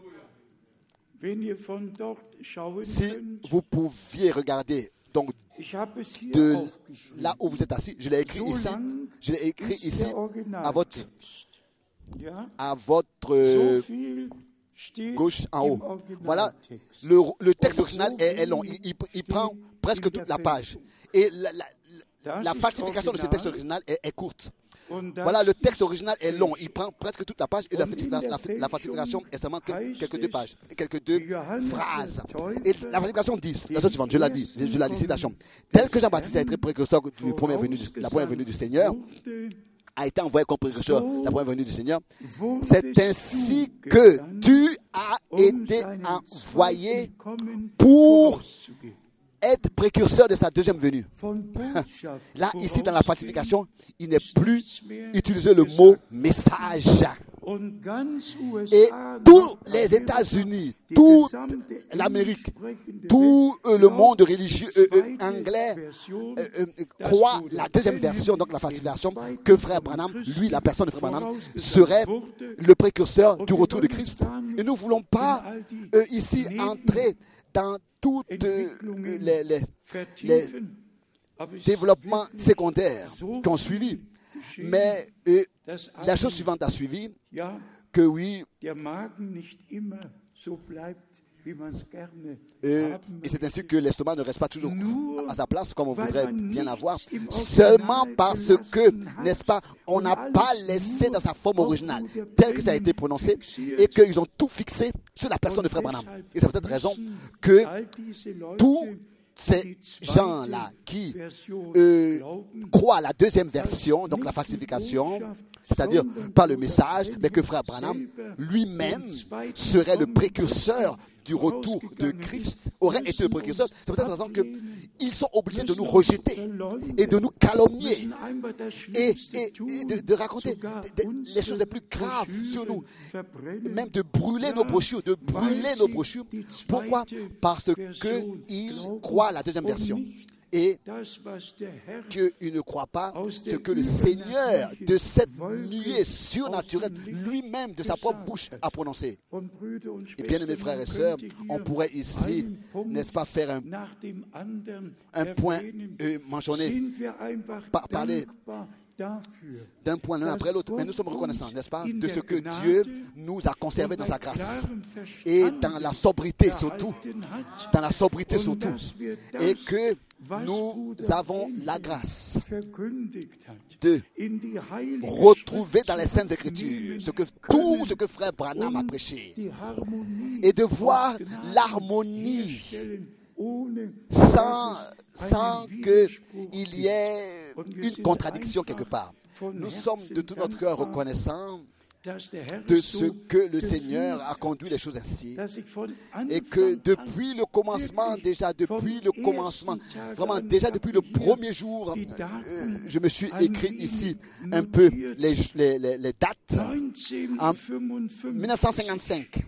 Si vous pouviez regarder donc de là où vous êtes assis, je l'ai écrit ici, je l'ai écrit ici à votre à votre euh, gauche en haut. Voilà, le, le texte original est, est long, il, il, il prend presque toute la page. Et la, la, la falsification de ce texte original est, est courte. Voilà, le texte original est long, il prend presque toute la page et la, la, la falsification est seulement quelques deux pages, quelques deux phrases. Et la falsification dit, la chose suivante, je la dis, je la lis, citation. Tel que Jean-Baptiste a été précurseur de première venue du, la première venue du Seigneur, a été envoyé comme précurseur de la première venue du Seigneur, c'est ainsi que tu as été envoyé pour être précurseur de sa deuxième venue. Là, ici, dans la falsification, il n'est plus utilisé le mot message. Et tous les États-Unis, toute l'Amérique, tout euh, le monde religieux euh, euh, anglais euh, euh, croit la deuxième version, donc la falsification, que frère Branham, lui, la personne de frère Branham, serait le précurseur du retour de Christ. Et nous ne voulons pas euh, ici entrer dans toutes euh, les, les, les développements secondaires qui ont suivi. Mais euh, la chose suivante a suivi, que oui, Euh, et c'est ainsi que l'estomac ne reste pas toujours à sa place comme on voudrait bien avoir. Seulement parce que, n'est-ce pas, on n'a pas laissé dans sa forme originale, tel que ça a été prononcé, et qu'ils ont tout fixé sur la personne de Frère Branham. Et c'est peut-être raison que tous ces gens-là qui euh, croient à la deuxième version, donc la falsification, c'est-à-dire pas le message, mais que Frère Branham lui-même serait le précurseur du retour de Christ, aurait été le précurseur. C'est peut-être raison qu'ils sont obligés de nous rejeter et de nous calomnier et, et, et de, de raconter de, de, les choses les plus graves sur nous, même de brûler nos brochures, de brûler nos brochures. Pourquoi? Parce qu'ils croient à la deuxième version. Et qu'ils ne croient pas ce que le Seigneur de cette nuée surnaturelle lui-même de sa propre bouche a prononcé. Et bien aimés frères et sœurs, on pourrait ici, n'est-ce pas, faire un, un point euh, mentionné, par, parler d'un point l'un après l'autre, mais nous sommes reconnaissants, n'est-ce pas, de ce que Dieu nous a conservé dans sa grâce et dans la sobriété surtout, dans la sobriété surtout, et que nous avons la grâce de retrouver dans les Saintes Écritures ce que, tout ce que Frère Branham a prêché et de voir l'harmonie sans, sans qu'il y ait une contradiction quelque part. Nous sommes de tout notre cœur reconnaissants de ce que le Seigneur a conduit les choses ainsi et que depuis le commencement, déjà depuis le commencement, vraiment déjà depuis le premier jour, euh, je me suis écrit ici un peu les, les, les, les dates. En dix-neuf cent cinquante-cinq,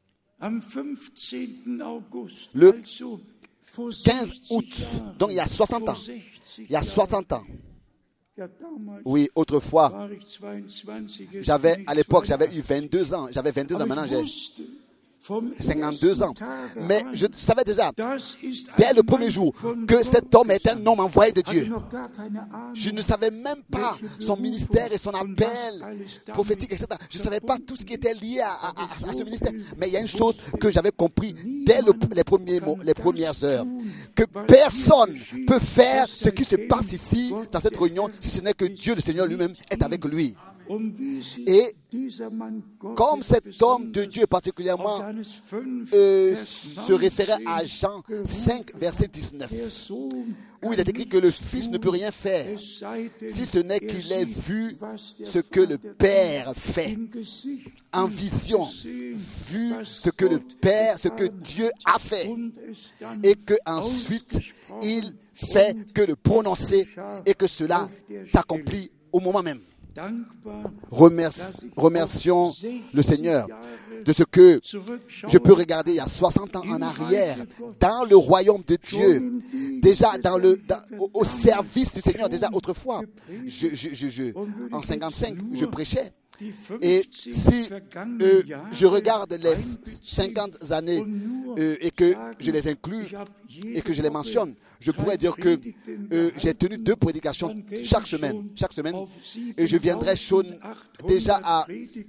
le quinze août, donc il y a soixante ans, il y a soixante ans. Oui, autrefois, j'avais, à l'époque, j'avais eu vingt-deux ans. J'avais vingt-deux ans, maintenant j'ai cinquante-deux ans. Mais je savais déjà, dès le premier jour, que cet homme est un homme envoyé de Dieu. Je ne savais même pas son ministère et son appel prophétique, et cetera. Je ne savais pas tout ce qui était lié à, à, à ce ministère. Mais il y a une chose que j'avais compris dès le, les, premiers mots, les premières heures, que personne ne peut faire ce qui se passe ici, dans cette réunion, si ce n'est que Dieu, le Seigneur lui-même, est avec lui. Et comme cet homme de Dieu particulièrement euh, se référait à Jean cinq, verset dix-neuf, où il est écrit que le Fils ne peut rien faire si ce n'est qu'il ait vu ce que le Père fait en vision, vu ce que le Père, ce que Dieu a fait, et que ensuite il fait que le prononcer et que cela s'accomplit au moment même. Remerci, remercions le Seigneur de ce que je peux regarder il y a soixante ans en arrière, dans le royaume de Dieu, déjà dans le, dans, au, au service du Seigneur, déjà autrefois. Je, je, je, je, en cinquante-cinq, je prêchais. Et si euh, je regarde les cinquante années euh, et que je les inclus et que je les mentionne, je pourrais dire que euh, j'ai tenu deux prédications chaque semaine, chaque semaine, et je viendrai déjà à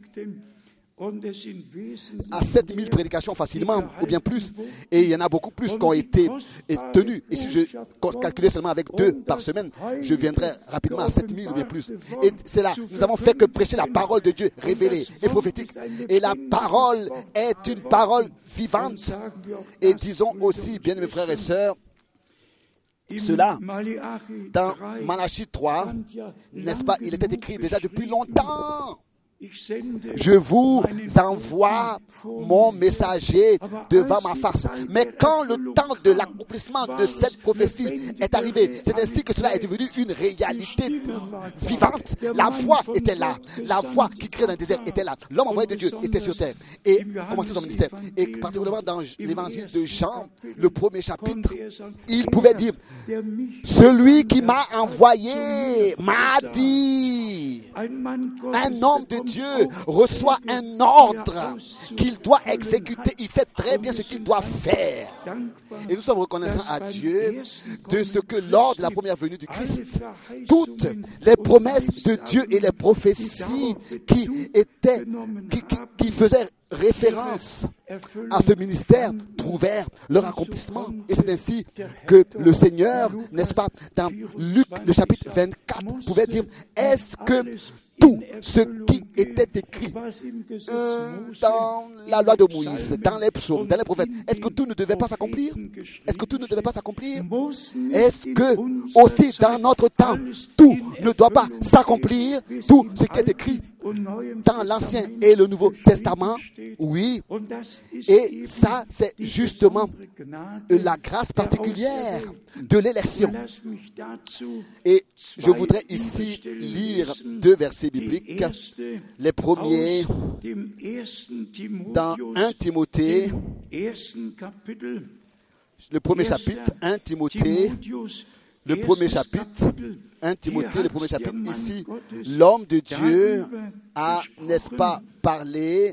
à sept mille prédications facilement, ou bien plus, et il y en a beaucoup plus qui ont été tenues. Et si je calculais seulement avec deux par semaine, je viendrais rapidement à sept mille ou bien plus. Et c'est là, nous avons fait que prêcher la parole de Dieu révélée et prophétique. Et la parole est une parole vivante. Et disons aussi, bien mes frères et sœurs, cela, dans Malachie trois, n'est-ce pas, il était écrit déjà depuis longtemps. Je vous envoie mon messager devant ma face. Mais quand le temps de l'accomplissement de cette prophétie est arrivé, c'est ainsi que cela est devenu une réalité vivante. La voix était là. La voix qui crée dans le désert était là. L'homme envoyé de Dieu était sur terre et commençait son ministère. Et particulièrement dans l'évangile de Jean, le premier chapitre, il pouvait dire, celui qui m'a envoyé m'a dit. Un homme de Dieu reçoit un ordre qu'il doit exécuter. Il sait très bien ce qu'il doit faire. Et nous sommes reconnaissants à Dieu de ce que lors de la première venue du Christ, toutes les promesses de Dieu et les prophéties qui étaient, qui, qui, qui faisaient référence à ce ministère trouvèrent leur accomplissement. Et c'est ainsi que le Seigneur, n'est-ce pas, dans Luc, le chapitre vingt-quatre, pouvait dire, est-ce que tout ce qui était écrit euh, dans la loi de Moïse, dans les psaumes, dans les prophètes, est-ce que tout ne devait pas s'accomplir? Est-ce que tout ne devait pas s'accomplir? Est-ce que aussi dans notre temps, tout ne doit pas s'accomplir? Tout ce qui est écrit dans l'Ancien et le Nouveau Testament? Oui. Et ça, c'est justement la grâce particulière de l'élection. Et je voudrais ici lire deux versets bibliques. Les premiers dans un Timothée, le premier chapitre, un Timothée, le premier chapitre, un Timothée, le premier chapitre. Ici, l'homme de Dieu a, n'est-ce pas, parlé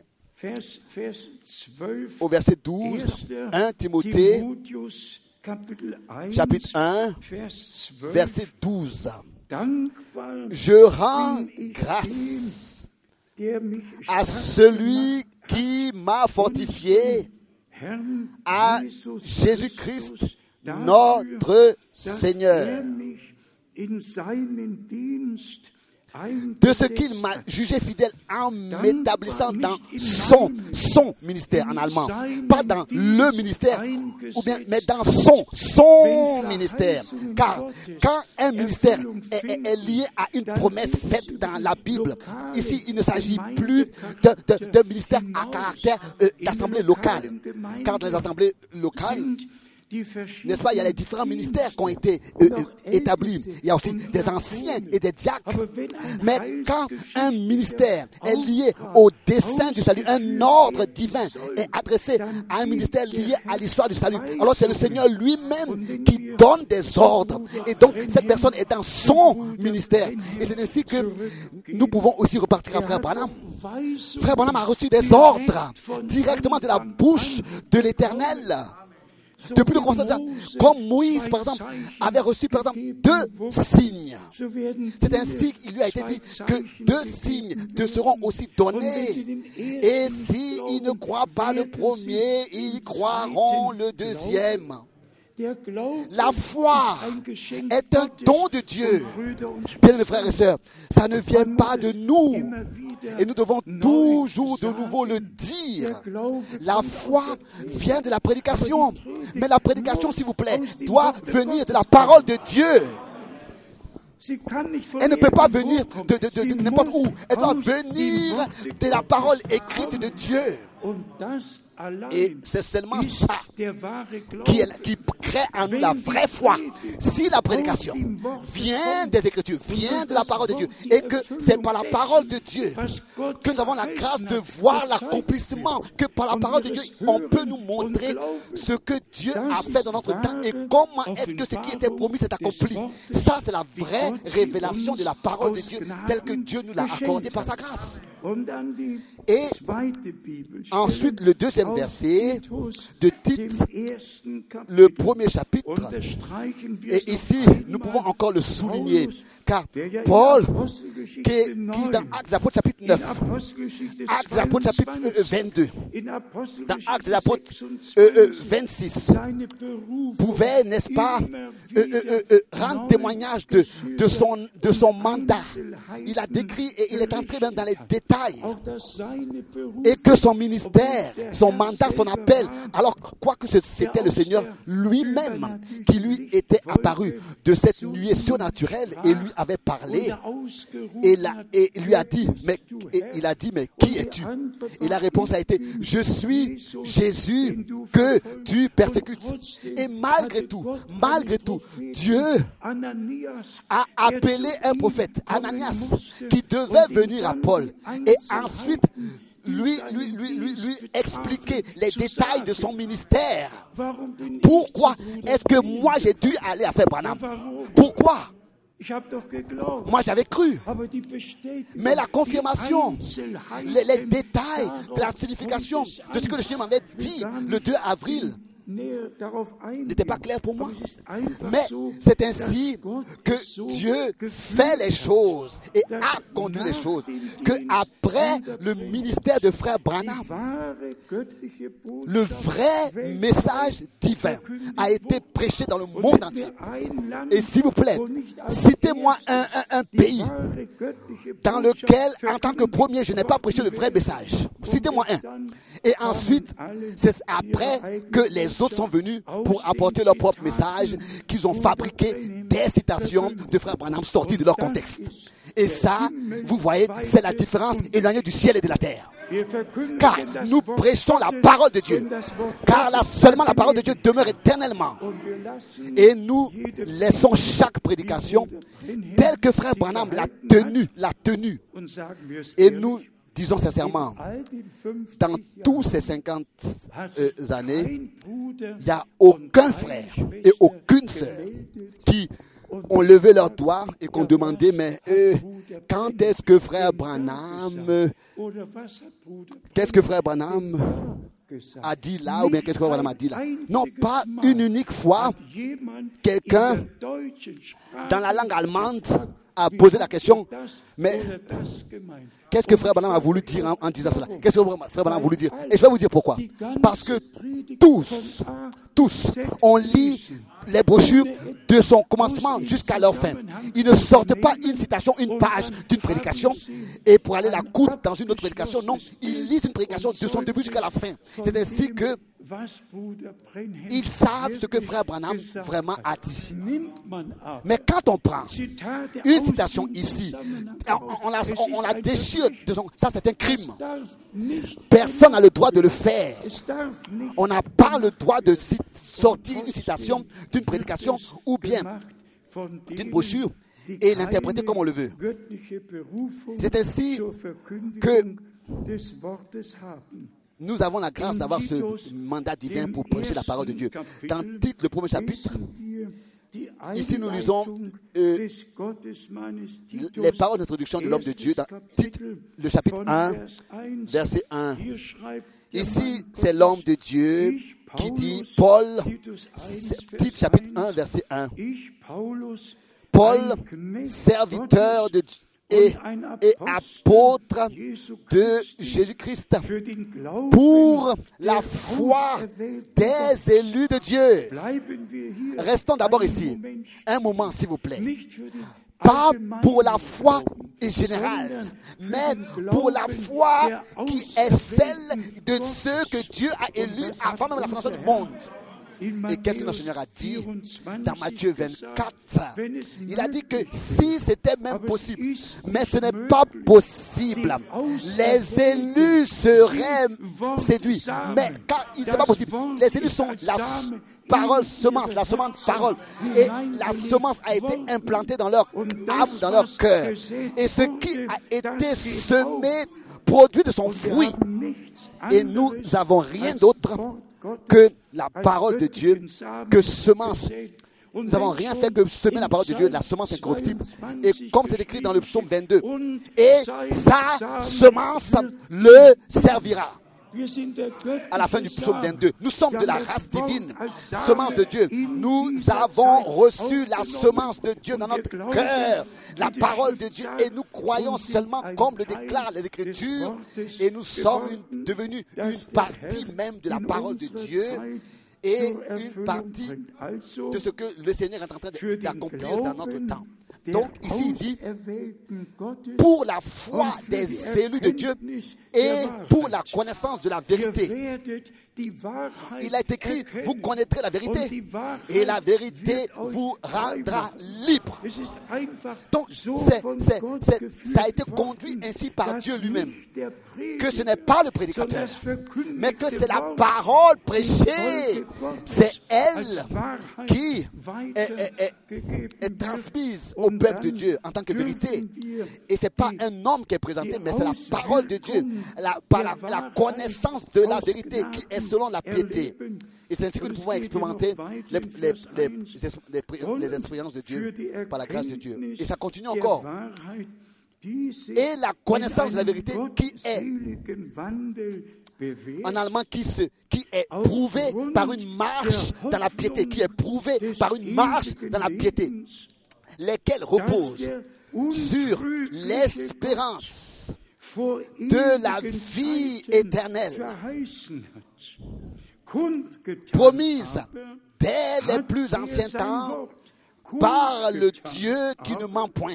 au verset douze, un Timothée, chapitre un, verset douze. Je rends grâce à celui qui m'a fortifié, à Jésus-Christ, notre Seigneur, de ce qu'il m'a jugé fidèle en m'établissant dans son, son ministère en allemand, pas dans le ministère, ou bien, mais dans son, son ministère. Car quand un ministère est, est, est lié à une promesse faite dans la Bible, ici il ne s'agit plus d'un ministère à caractère euh, d'assemblée locale. Car dans les assemblées locales, n'est-ce pas, il y a les différents ministères qui ont été euh, euh, établis. Il y a aussi des anciens et des diacres. Mais quand un ministère est lié au dessein du salut, un ordre divin est adressé à un ministère lié à l'histoire du salut, alors c'est le Seigneur lui-même qui donne des ordres. Et donc, cette personne est dans son ministère. Et c'est ainsi que nous pouvons aussi repartir à Frère Branham. Frère Branham a reçu des ordres directement de la bouche de l'Éternel. Depuis le commencement, comme Moïse, par exemple, avait reçu, par exemple, deux signes. C'est ainsi qu'il lui a été dit que deux signes te seront aussi donnés. Et s'ils ne croient pas le premier, ils croiront le deuxième. La foi est un don de Dieu. Bien mes frères et sœurs, ça ne vient pas de nous. Et nous devons toujours de nouveau le dire. La foi vient de la prédication. Mais la prédication, s'il vous plaît, doit venir de la parole de Dieu. Elle ne peut pas venir de, de, de, de n'importe où. Elle doit venir de la parole écrite de Dieu. Et c'est seulement ça qui, est, qui crée en nous la vraie foi. Si la prédication vient des Écritures, vient de la parole de Dieu, et que c'est par la parole de Dieu que nous avons la grâce de voir l'accomplissement, que par la parole de Dieu, on peut nous montrer ce que Dieu a fait dans notre temps et comment est-ce que ce qui était promis s'est accompli. Ça, c'est la vraie révélation de la parole de Dieu, telle que Dieu nous l'a accordée par sa grâce. Et ensuite, le deuxième verset de Tite, le premier chapitre, et ici, nous pouvons encore le souligner, car Paul, qui, qui dans Actes des Apôtres chapitre neuf, Actes des Apôtres chapitre euh, vingt-deux, dans Actes des Apôtres euh, euh, vingt-six, pouvait, n'est-ce pas, euh, euh, euh, rendre témoignage de, de, son, de son mandat. Il a décrit et il est entré même dans les détails. Et que son ministère, son mandat, son appel, alors quoique c'était le Seigneur lui-même qui lui était apparu de cette nuée surnaturelle et lui avait parlé et, la, et lui a dit, mais et il a dit, mais qui es-tu? Et la réponse a été, je suis Jésus que tu persécutes. Et malgré tout, malgré tout, Dieu a appelé un prophète, Ananias, qui devait venir à Paul. Et ensuite, lui, lui, lui, lui, lui expliquer les détails de son ministère. Pourquoi est-ce que moi j'ai dû aller à Frère Branham? Pourquoi? Moi j'avais cru, mais la confirmation, les, les détails de la signification de ce que le Seigneur m'avait dit le deux avril n'était pas clair pour moi. Mais c'est ainsi que Dieu fait les choses et a conduit les choses. Que après le ministère de frère Branham, le vrai message divin a été prêché dans le monde entier. Et s'il vous plaît, citez-moi un, un, un pays dans lequel, en tant que premier, je n'ai pas prêché le vrai message. Citez-moi un. Et ensuite, c'est après que les autres sont venus pour apporter leur propre message, qu'ils ont fabriqué des citations de frère Branham sorties de leur contexte. Et ça, vous voyez, c'est la différence éloignée du ciel et de la terre. Car nous prêchons la parole de Dieu. Car là, seulement la parole de Dieu demeure éternellement. Et nous laissons chaque prédication telle que frère Branham l'a tenue, l'a tenue. Et nous disons sincèrement, dans tous ces cinquante euh, années, il n'y a aucun frère et aucune sœur qui ont levé leurs doigts et qu'on demandait, mais euh, quand est-ce que frère Branham, qu'est-ce que frère Branham a dit là, ou bien qu'est-ce que frère Branham a dit là? Non, pas une unique fois, quelqu'un dans la langue allemande a posé la question, mais qu'est-ce que frère Branham a voulu dire en, en disant cela? Qu'est-ce que frère Branham a voulu dire? Et je vais vous dire pourquoi. Parce que tous, tous, on lit les brochures de son commencement jusqu'à leur fin. Ils ne sortent pas une citation, une page d'une prédication et pour aller la coudre dans une autre prédication. Non, ils lisent une prédication de son début jusqu'à la fin. C'est ainsi que ils savent ce que frère Branham vraiment a dit. Mais quand on prend une citation ici, on, on, la, on, on la déchire de son... Ça, c'est un crime. Personne n'a le droit de le faire. On n'a pas le droit de sortir une citation d'une prédication ou bien d'une brochure et l'interpréter comme on le veut. C'est ainsi que nous avons la grâce d'avoir ce mandat divin pour prêcher la parole de Dieu. Dans Tite, le premier chapitre, ici nous lisons euh, les paroles d'introduction de l'homme de Dieu. Dans Tite, le chapitre un, verset un. Ici, c'est l'homme de Dieu qui dit, Paul, Tite, chapitre un, verset un. Paul, serviteur de Dieu et, et apôtre de Jésus-Christ pour la foi des élus de Dieu. Restons d'abord ici, un moment s'il vous plaît. Pas pour la foi générale, mais pour la foi qui est celle de ceux que Dieu a élus avant même la fondation du monde. Et qu'est-ce que notre Seigneur a dit dans Matthieu vingt-quatre? Il a dit que si c'était même possible, mais ce n'est pas possible. Les élus seraient séduits. Mais quand il n'est pas possible, les élus sont la parole, semence, la semence parole. Et la semence a été implantée dans leur âme, dans leur cœur. Et ce qui a été semé produit de son fruit. Et nous n'avons rien d'autre que la parole de Dieu, que semence. Nous n'avons rien fait que semer la parole de Dieu, la semence incorruptible. Et comme c'est écrit dans le psaume vingt-deux, et sa semence le servira. À la fin du psaume vingt-deux, nous sommes de la race divine, semence de Dieu. Nous avons reçu la semence de Dieu dans notre cœur, la parole de Dieu, et nous croyons seulement comme le déclarent les Écritures, et nous sommes une, devenus une partie même de la parole de Dieu, et une partie de ce que le Seigneur est en train d'accomplir dans notre temps. Donc ici il dit, pour la foi des élus de Dieu et pour la connaissance de la vérité. Il a été écrit, vous connaîtrez la vérité et la vérité vous rendra libre. Donc c'est, c'est, c'est, ça a été conduit ainsi par Dieu lui-même. Que ce n'est pas le prédicateur, mais que c'est la parole prêchée. C'est elle qui est, est, est, est transmise au peuple de Dieu en tant que vérité. Et ce n'est pas un homme qui est présenté, mais c'est la parole de Dieu, la, par la, la connaissance de la vérité qui est selon la piété. Et c'est ainsi que nous pouvons expérimenter les, les, les, les, les expériences de Dieu par la grâce de Dieu. Et ça continue encore. Et la connaissance de la vérité qui est en allemand, qui, se, qui est prouvé par une marche dans la piété, qui est prouvé par une marche dans la piété, lesquels reposent sur l'espérance de la vie éternelle, promise dès les plus anciens temps par le Dieu qui ne ment point,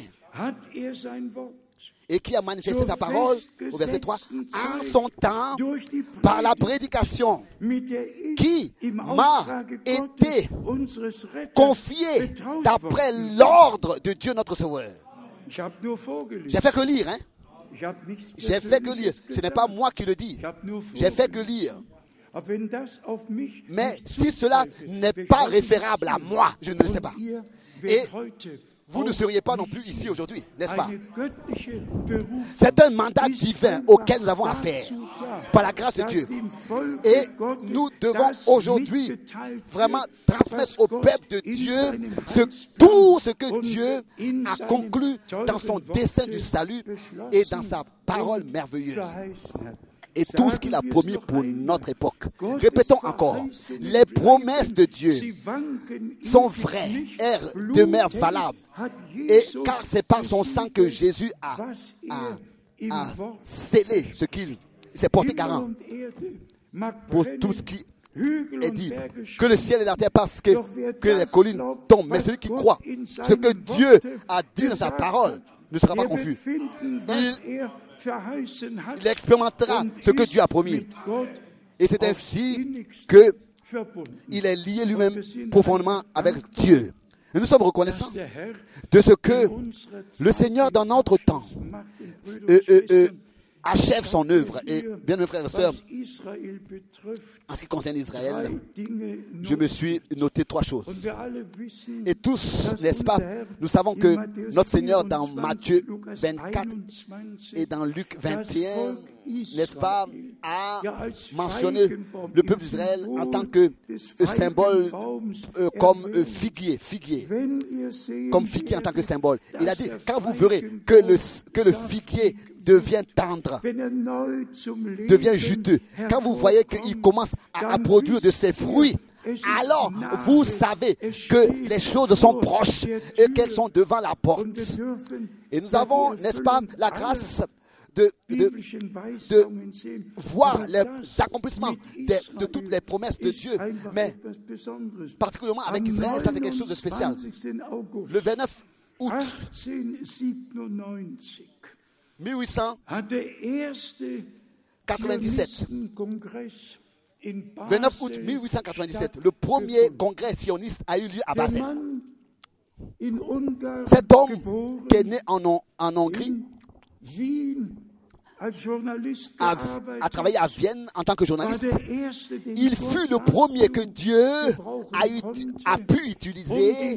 et qui a manifesté sa parole, au verset trois, en son temps, par la prédication qui m'a été confiée d'après l'ordre de Dieu notre Sauveur. J'ai fait que lire, hein? J'ai fait que lire. Ce n'est pas moi qui le dis. J'ai fait que lire. Mais si cela n'est pas référable à moi, je ne le sais pas. Et vous ne seriez pas non plus ici aujourd'hui, n'est-ce pas? C'est un mandat divin auquel nous avons affaire, par la grâce de Dieu. Et nous devons aujourd'hui vraiment transmettre au peuple de Dieu ce, tout ce que Dieu a conclu dans son dessein du salut et dans sa parole merveilleuse. Et tout ce qu'il a promis pour notre époque. Répétons encore, les promesses de Dieu sont vraies, elles demeurent valables. Et car c'est par son sang que Jésus a, a, a scellé ce qu'il s'est porté garant pour tout ce qui est dit. Que le ciel et la terre passent, que, que les collines tombent. Mais celui qui croit ce que Dieu a dit dans sa parole ne sera pas confus. Il Il expérimentera ce que Dieu a promis. Et c'est ainsi qu'il est lié lui-même profondément avec Dieu. Et nous sommes reconnaissants de ce que le Seigneur, dans notre temps, euh, euh, euh, achève son œuvre. Et bien, mes frères et sœurs, en ce qui concerne Israël, je me suis noté trois choses. Et tous, n'est-ce pas, nous savons que notre Seigneur, dans Matthieu vingt-quatre et dans Luc vingt et un, n'est-ce pas, a mentionné le peuple d'Israël en tant que symbole, euh, comme euh, figuier, figuier, comme figuier en tant que symbole. Il a dit, quand vous verrez que le, que le figuier devient tendre, devient juteux, quand vous voyez qu'il commence à, à produire de ses fruits, alors vous savez que les choses sont proches et qu'elles sont devant la porte. Et nous avons, n'est-ce pas, la grâce de, de, de voir les accomplissements de, de toutes les promesses de Dieu, mais particulièrement avec Israël, ça c'est quelque chose de spécial. Le vingt-neuf août mille huit cent quatre-vingt-dix-sept, vingt-neuf août mille huit cent quatre-vingt-dix-sept, le premier congrès sioniste a eu lieu à Basel. Cet homme qui est né en, en Hongrie a, a travaillé à Vienne en tant que journaliste. Il fut le premier que Dieu a, eu, a pu utiliser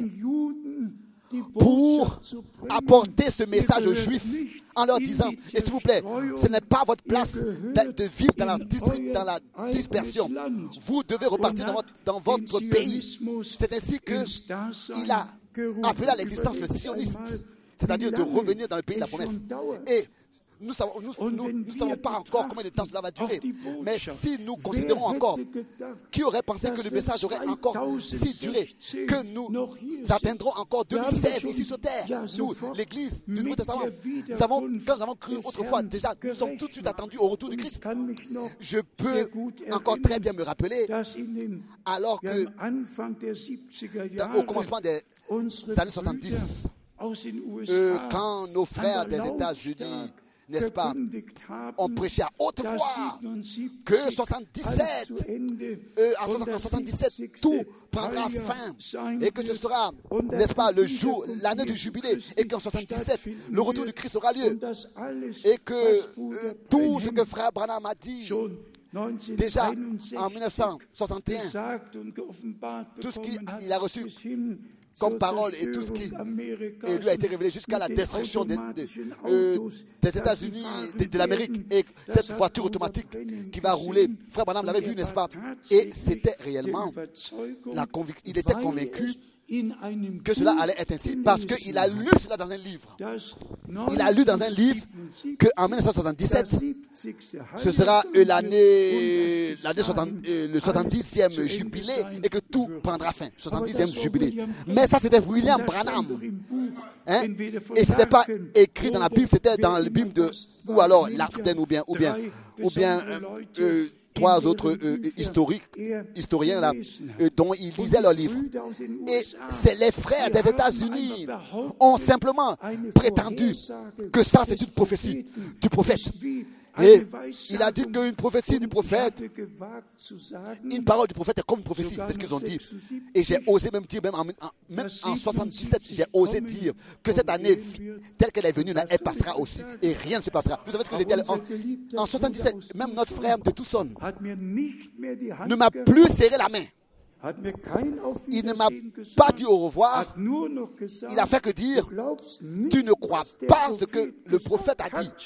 pour apporter ce message aux Juifs en leur disant, et s'il vous plaît, ce n'est pas votre place de, de vivre dans la, dans la dispersion. Vous devez repartir dans votre, dans votre pays. C'est ainsi qu'il a appelé à l'existence le sionisme, c'est-à-dire de revenir dans le pays de la promesse. Et nous ne savons, nous, nous, nous savons pas encore combien de temps cela va durer. Mais si nous considérons encore, qui aurait pensé que le message aurait encore si duré, que nous atteindrons encore deux mille seize ici sur terre, nous, l'Église du Nouveau Testament. Nous avons, quand nous avons cru autrefois, déjà, nous sommes tout de suite attendus au retour du Christ. Je peux encore très bien me rappeler, alors que dans, au commencement des années soixante-dix, euh, quand nos frères des États-Unis, n'est-ce pas, on prêchait à haute voix que soixante-dix-sept, euh, en soixante-dix-sept, tout prendra fin et que ce sera, n'est-ce pas, le jour, l'année du jubilé, et qu'en soixante-dix-sept, le retour du Christ aura lieu, et que euh, tout ce que frère Branham a dit déjà en mille neuf cent soixante et un, tout ce qu'il a reçu comme parole et tout ce qui et lui a été révélé jusqu'à la destruction des, des, euh, des États-Unis, de, de l'Amérique, et cette voiture automatique qui va rouler. Frère Branham l'avait vu, n'est-ce pas? Et c'était réellement la conviction. Il était convaincu que cela allait être ainsi parce qu'il a lu cela dans un livre. Il a lu dans un livre qu'en mille neuf cent soixante-dix-sept, ce sera l'année, l'année soixante, le soixante-dixième jubilé et que tout prendra fin. soixante-dixième jubilé. Mais ça, c'était William Branham. Hein? Et ce n'était pas écrit dans la Bible, c'était dans le Bible de, ou alors Larten, ou bien, ou bien, ou bien, euh, euh, trois autres euh, historiques, historiens là, euh, dont ils lisaient leurs livres. Et c'est les frères des États-Unis ont simplement prétendu que ça c'est une prophétie du prophète. Et il a dit qu'une prophétie du prophète, une parole du prophète est comme une prophétie, c'est ce qu'ils ont dit. Et j'ai osé même dire, même en, en, même en soixante-dix-sept, j'ai osé dire que cette année, telle qu'elle est venue, là, elle passera aussi. Et rien ne se passera. Vous savez ce que j'ai dit en, en soixante-dix-sept, même notre frère de Tucson ne m'a plus serré la main. Il ne m'a pas dit au revoir. Il a fait que dire, tu ne crois pas ce que le prophète a dit.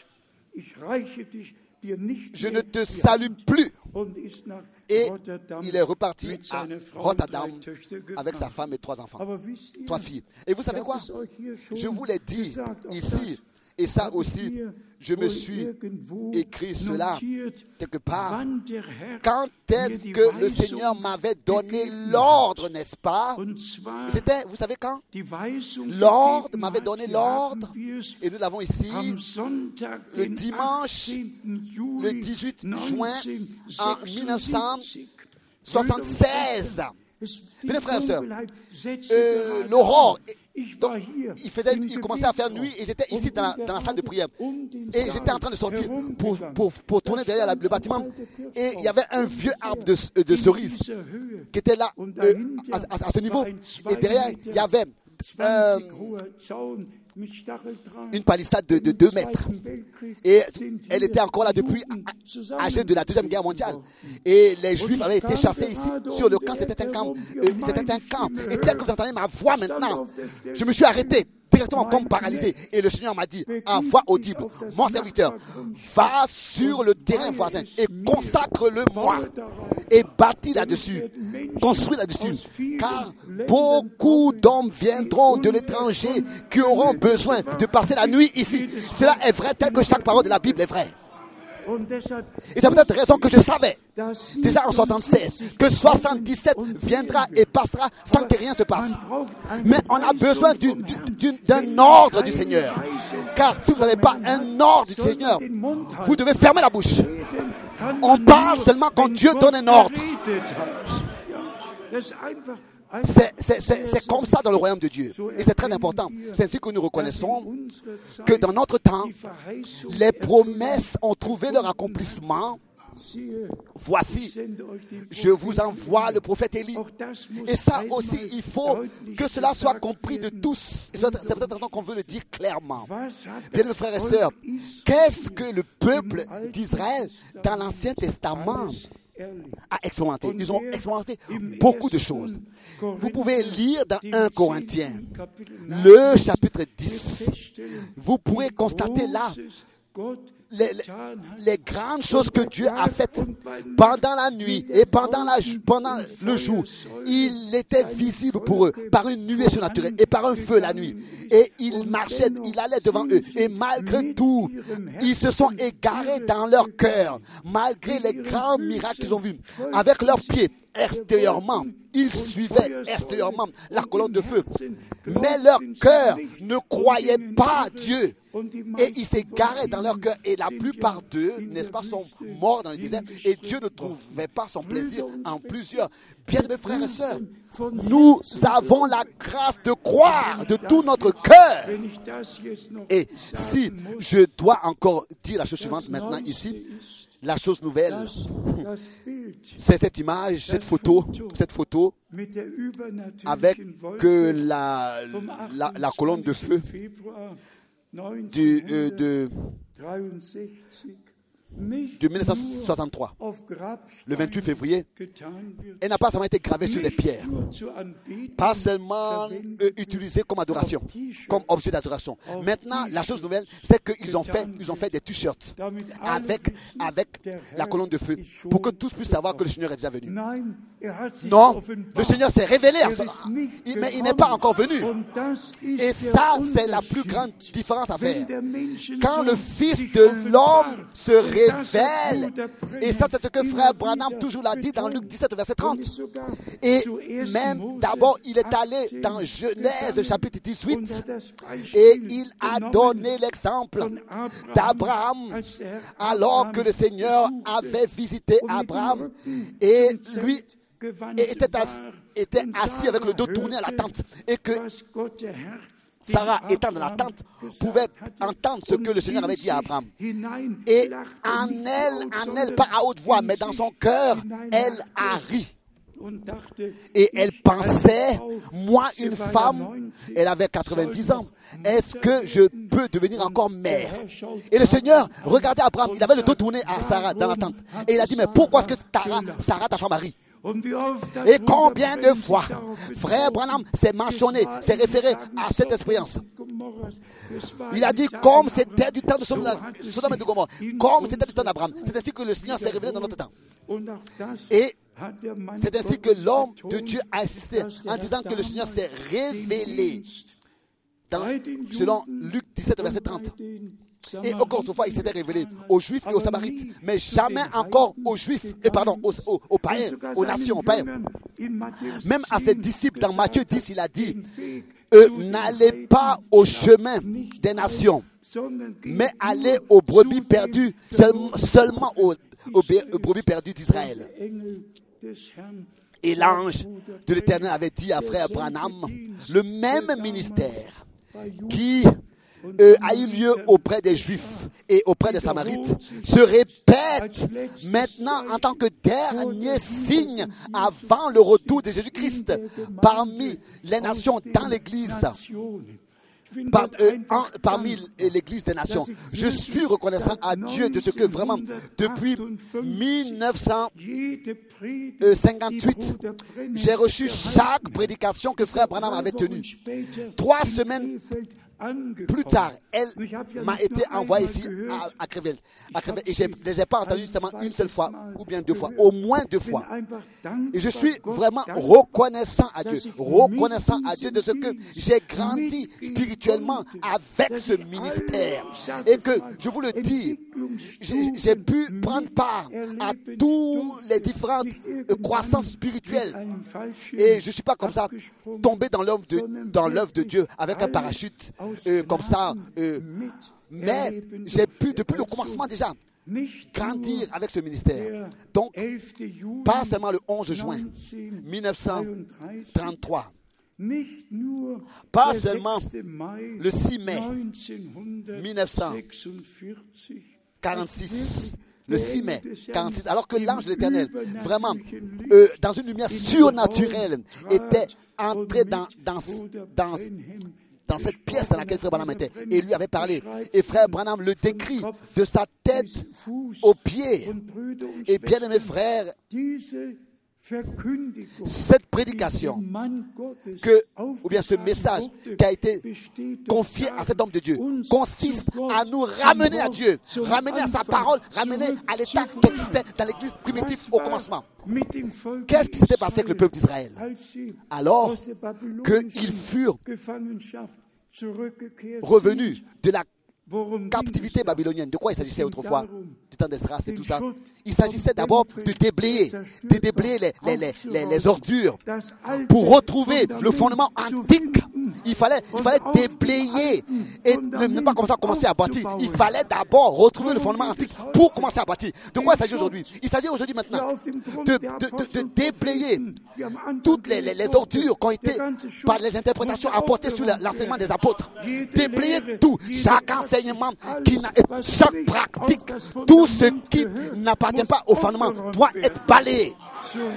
Je ne te salue plus. Et il est reparti à Rotterdam avec sa femme et trois enfants, trois filles. Et vous savez quoi? Je vous l'ai dit ici, et ça aussi, je me suis écrit cela quelque part. Quand est-ce que le Seigneur m'avait donné l'ordre, n'est-ce pas? C'était, vous savez quand? L'ordre, m'avait donné l'ordre, et nous l'avons ici, le dimanche, le dix-huit juin, en mille neuf cent soixante-seize. Bien, frères et sœurs, euh, l'aurore, donc, il, faisait, il commençait à faire nuit et j'étais ici dans la, dans la salle de prière. Et j'étais en train de sortir pour, pour, pour tourner derrière la, le bâtiment. Et il y avait un vieux arbre de, de cerises qui était là, euh, à, à, à ce niveau. Et derrière, il y avait euh, une palissade de, de deux mètres. Et elle était encore là depuis âgée de la Deuxième Guerre mondiale. Et les Juifs avaient été chassés ici sur le camp. C'était un camp. Euh, c'était un camp. Et tel que vous entendez ma voix maintenant, je me suis arrêté directement comme paralysé. Et le Seigneur m'a dit, en voix audible, mon serviteur, va sur le terrain voisin et consacre-le moi. Et bâtis là-dessus, construis là-dessus. Car beaucoup d'hommes viendront de l'étranger qui auront besoin de passer la nuit ici. Cela est vrai tel que chaque parole de la Bible est vraie. Et c'est pour cette raison que je savais, déjà en soixante-seize, que soixante-dix-sept viendra et passera sans que rien se passe. Mais on a besoin d'une, d'une, d'un ordre du Seigneur. Car si vous n'avez pas un ordre du Seigneur, vous devez fermer la bouche. On parle seulement quand Dieu donne un ordre. C'est, c'est, c'est, c'est comme ça dans le royaume de Dieu. Et c'est très important. C'est ainsi que nous reconnaissons que dans notre temps, les promesses ont trouvé leur accomplissement. Voici, je vous envoie le prophète Élie. Et ça aussi, il faut que cela soit compris de tous. C'est peut-être qu'on veut le dire clairement. Bien, mes frères et sœurs, qu'est-ce que le peuple d'Israël dans l'Ancien Testament a expérimenté? Ils ont expérimenté beaucoup de choses. Vous pouvez lire dans premier Corinthiens, le chapitre dix. Vous pourrez constater là les, les, les grandes choses que Dieu a faites pendant la nuit et pendant, la, pendant le jour. Il était visible pour eux par une nuée surnaturelle et par un feu la nuit. Et il marchait, il allait devant eux. Et malgré tout, ils se sont égarés dans leur cœur, malgré les grands miracles qu'ils ont vus. Avec leurs pieds, extérieurement, ils suivaient extérieurement la colonne de feu. Mais leur cœur ne croyait pas Dieu. Et ils s'égaraient dans leur cœur. Et la plupart d'eux, n'est-ce pas, sont morts dans le désert. Et Dieu ne trouvait pas son plaisir en plusieurs. Bien-aimés frères et sœurs, nous avons la grâce de croire de tout notre cœur. Et si je dois encore dire la chose suivante maintenant ici, la chose nouvelle, c'est cette image, cette photo, cette photo avec que la, la, la colonne de feu du, euh, de, de mille neuf cent soixante-trois, le vingt-huit février, elle n'a pas seulement été gravée sur des pierres, pas seulement euh, utilisée comme adoration, comme objet d'adoration. Maintenant, la chose nouvelle, c'est qu'ils ont fait, ils ont fait des t-shirts avec, avec la colonne de feu pour que tous puissent savoir que le Seigneur est déjà venu. Non, le Seigneur s'est révélé, à son, mais il n'est pas encore venu. Et ça, c'est la plus grande différence à faire. Quand le Fils de l'homme se révèle, et ça c'est ce que frère Branham toujours l'a dit dans Luc dix-sept, verset trente. Et même d'abord, il est allé dans Genèse chapitre dix-huit et il a donné l'exemple d'Abraham alors que le Seigneur avait visité Abraham et lui et était assis, était assis avec le dos tourné à la tente et que Sarah, étant dans la tente, pouvait entendre ce que le Seigneur avait dit à Abraham. Et en elle, en elle, pas à haute voix, mais dans son cœur, elle a ri. Et elle pensait, moi, une femme, elle avait quatre-vingt-dix ans, est-ce que je peux devenir encore mère? Et le Seigneur regardait Abraham, il avait le dos tourné à Sarah dans la tente. Et il a dit, mais pourquoi est-ce que Sarah, Sarah ta femme, a ri? Et combien de fois frère Branham s'est mentionné, s'est référé à cette expérience. Il a dit comme c'était du temps de Sodome et de Gomorrhe, comme c'était du temps d'Abraham. C'est ainsi que le Seigneur s'est révélé dans notre temps. Et c'est ainsi que l'homme de Dieu a insisté en disant que le Seigneur s'est révélé dans, selon Luc dix-sept, verset trente. Et encore une fois, il s'était révélé aux Juifs et aux Samarites, mais jamais encore aux Juifs, et pardon, aux, aux, aux païens, aux nations, aux païens. Même à ses disciples, dans Matthieu dix, il a dit, euh, n'allez pas au chemin des nations, mais allez aux brebis perdues, seulement, seulement aux, aux, aux brebis perdues d'Israël. Et l'ange de l'Éternel avait dit à frère Branham, le même ministère qui Euh, a eu lieu auprès des Juifs et auprès des Samarites se répète maintenant en tant que dernier signe avant le retour de Jésus-Christ parmi les nations dans l'Église. Par, euh, en, parmi l'Église des nations. Je suis reconnaissant à Dieu de ce que vraiment depuis mille neuf cent cinquante-huit j'ai reçu chaque prédication que frère Branham avait tenue. Trois semaines plus tard, elle m'a été envoyée ici à, à Creville. Et je ne les ai pas entendues seulement une seule fois ou bien deux fois, au moins deux fois. Et je suis vraiment reconnaissant à Dieu, reconnaissant à Dieu de ce que j'ai grandi spirituellement avec ce ministère. Et que, je vous le dis, j'ai, j'ai pu prendre part à toutes les différentes euh, croissances spirituelles. Et je ne suis pas comme ça tombé dans l'œuvre de, dans l'œuvre de Dieu avec un parachute. Euh, comme ça, euh, mais j'ai pu, depuis le commencement déjà, grandir avec ce ministère. Donc, pas seulement le onze juin mille neuf cent trente-trois, pas seulement le six mai mille neuf cent quarante-six, le six mai quarante-six, alors que l'ange de l'Éternel, vraiment, euh, dans une lumière surnaturelle, était entré dans, dans, dans dans cette pièce dans laquelle frère Branham était. Et lui avait parlé. Et frère Branham le décrit de sa tête aux pieds. Et bien aimés frères, cette prédication, que, ou bien ce message qui a été confié à cet homme de Dieu, consiste à nous ramener à Dieu, ramener à sa parole, ramener à l'état qui existait dans l'église primitive au commencement. Qu'est-ce qui s'était passé avec le peuple d'Israël alors qu'ils furent revenus de la captivité babylonienne? De quoi il s'agissait autrefois? Du temps d'Esdras et tout ça. Il s'agissait d'abord de déblayer, de déblayer les, les, les, les, les ordures pour retrouver le fondement antique. Il fallait, il fallait déblayer et ne, ne pas commencer à commencer à bâtir. Il fallait d'abord retrouver le fondement antique pour commencer à bâtir. De quoi il s'agit aujourd'hui? Il s'agit aujourd'hui maintenant de, de, de, de déblayer toutes les, les, les ordures qui ont été par les interprétations apportées sur l'enseignement des apôtres. Déblayer tout, chaque enseignement, qui n'a, chaque pratique, tout ce qui n'appartient pas au fondement doit être balayé.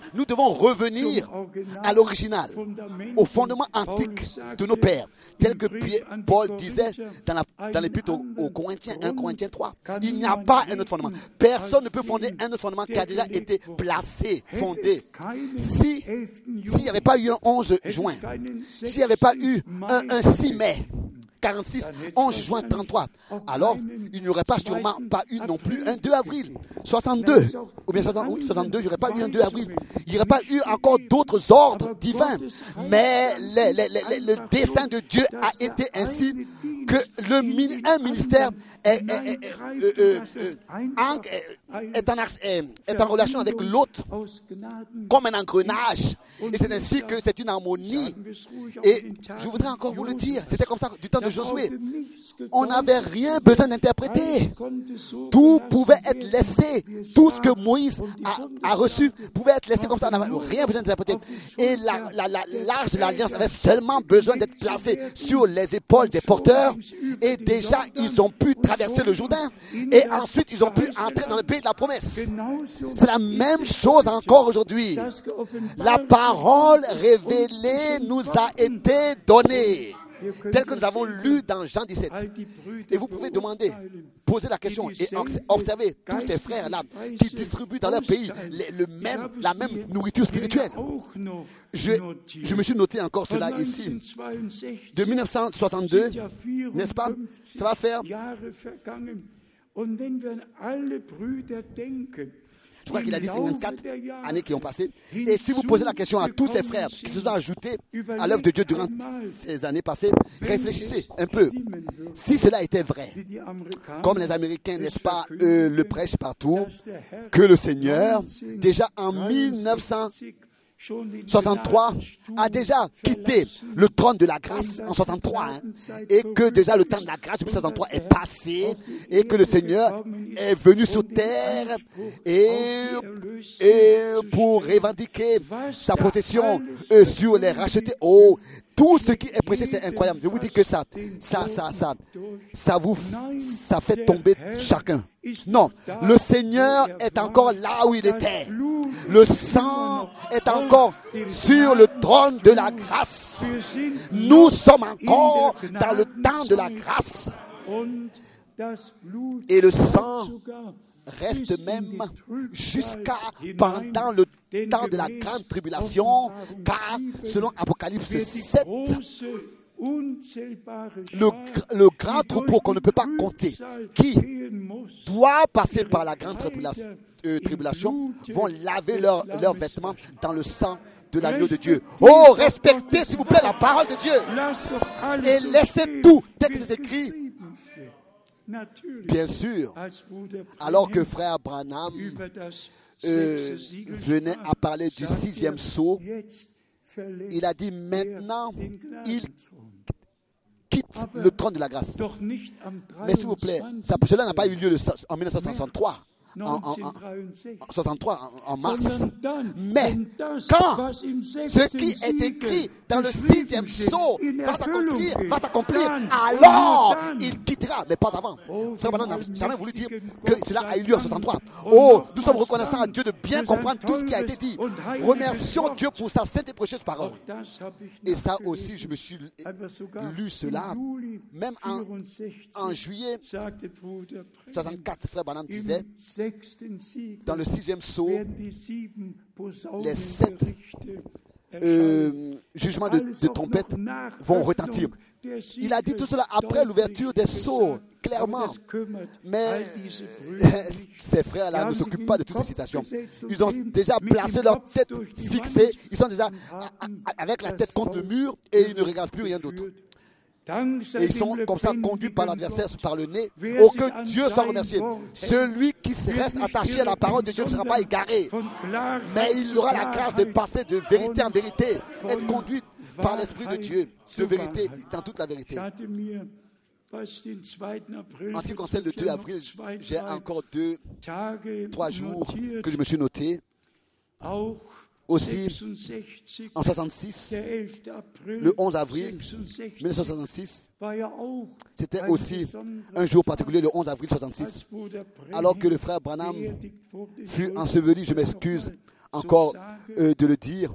nous devons revenir à l'original, au fondement antique de nos pères, tel que Paul disait dans, la, dans l'épître aux, aux Corinthiens, un Corinthiens trois. Il n'y a pas un autre fondement. Personne ne peut fonder un autre fondement qui a déjà été placé, fondé. Si, s'il n'y avait pas eu un onze juin, s'il n'y avait pas eu un, un six mai, quarante-six, onze juin trente-trois. Alors, il n'y aurait pas sûrement pas eu non plus un deux avril soixante-deux. Ou bien soixante, oui, soixante-deux, il n'y aurait pas eu un deux avril. Il n'y aurait pas eu encore d'autres ordres divins. Mais les, les, les, le dessein de Dieu a été ainsi que le, un ministère est, est, est, est, est, est, en, est, est en relation avec l'autre comme un engrenage. Et c'est ainsi que c'est une harmonie. Et je voudrais encore vous le dire, c'était comme ça du temps de Josué. On n'avait rien besoin d'interpréter. Tout pouvait être laissé. Tout ce que Moïse a, a reçu pouvait être laissé comme ça. On n'avait rien besoin d'interpréter. Et la, la, la, l'arche de l'Alliance avait seulement besoin d'être placée sur les épaules des porteurs. Et déjà, ils ont pu traverser le Jourdain. Et ensuite, ils ont pu entrer dans le pays de la promesse. C'est la même chose encore aujourd'hui. La parole révélée nous a été donnée, tel que nous avons lu dans Jean dix-sept. Et vous pouvez demander, poser la question et observer tous ces frères-là qui distribuent dans leur pays les, le même, la même nourriture spirituelle. Je, je me suis noté encore cela ici. De mille neuf cent soixante-deux, n'est-ce pas? Ça va faire... Je crois qu'il a dit cinquante-quatre années qui ont passé. Et si vous posez la question à tous ces frères qui se sont ajoutés à l'œuvre de Dieu durant ces années passées, réfléchissez un peu. Si cela était vrai, comme les Américains, n'est-ce pas, eux le prêchent partout, que le Seigneur, déjà en mille neuf cent soixante-trois, a déjà quitté le trône de la grâce en soixante-trois, hein, et que déjà le temps de la grâce depuis soixante-trois est passé, et que le Seigneur est venu sur terre et, et pour revendiquer sa protection euh, sur les rachetés. Oh, tout ce qui est prêché, c'est incroyable. Je vous dis que ça, ça, ça, ça, ça vous, ça fait tomber chacun. Non, le Seigneur est encore là où il était. Le sang est encore sur le trône de la grâce. Nous sommes encore dans le temps de la grâce. Et le sang reste même jusqu'à pendant le temps de la grande tribulation, car selon Apocalypse sept, le, le grand troupeau qu'on ne peut pas compter, qui doit passer par la grande tribulation, euh, tribulation vont laver leurs leur vêtements dans le sang de l'agneau de Dieu. Oh, respectez s'il vous plaît la parole de Dieu et laissez tout tel que c'est écrit. Bien sûr, alors que frère Branham euh, venait à parler du sixième sceau, il a dit maintenant, il quitte le trône de la grâce. Mais s'il vous plaît, ça, cela n'a pas eu lieu le, en mille neuf cent soixante-trois. En, en, en, en soixante-trois, en, en mars. Mais quand ce qui est écrit dans le sixième sceau va s'accomplir, va s'accomplir, alors il quittera, mais pas avant. Frère Branham n'a jamais voulu dire que cela a eu lieu en soixante-trois. Oh, nous sommes reconnaissants à Dieu de bien comprendre tout ce qui a été dit. Remercions Dieu pour sa sainte et précieuse parole. Et ça aussi, je me suis lu cela, même en, en juillet soixante-quatre, frère Branham disait, dans le sixième sceau, les sept euh, jugements de, de trompette vont retentir. Il a dit tout cela après l'ouverture des sceaux, clairement. Mais ces frères-là ne s'occupent pas de toutes ces citations. Ils ont déjà placé leur tête fixée. Ils sont déjà avec la tête contre le mur et ils ne regardent plus rien d'autre. Et ils sont comme ça conduits par l'adversaire par le nez. Oh, que Dieu soit remercié. Celui qui reste attaché à la parole de Dieu ne sera pas égaré. Mais il aura la grâce de passer de vérité en vérité, être conduit par l'Esprit de Dieu, de vérité dans toute la vérité. En ce qui concerne le deux avril, j'ai encore deux, trois jours que je me suis noté. Aussi, en soixante-six, le onze avril mille neuf cent soixante-six, c'était aussi un jour particulier, le onze avril soixante-six, alors que le frère Branham fut enseveli, je m'excuse, encore euh, de le dire.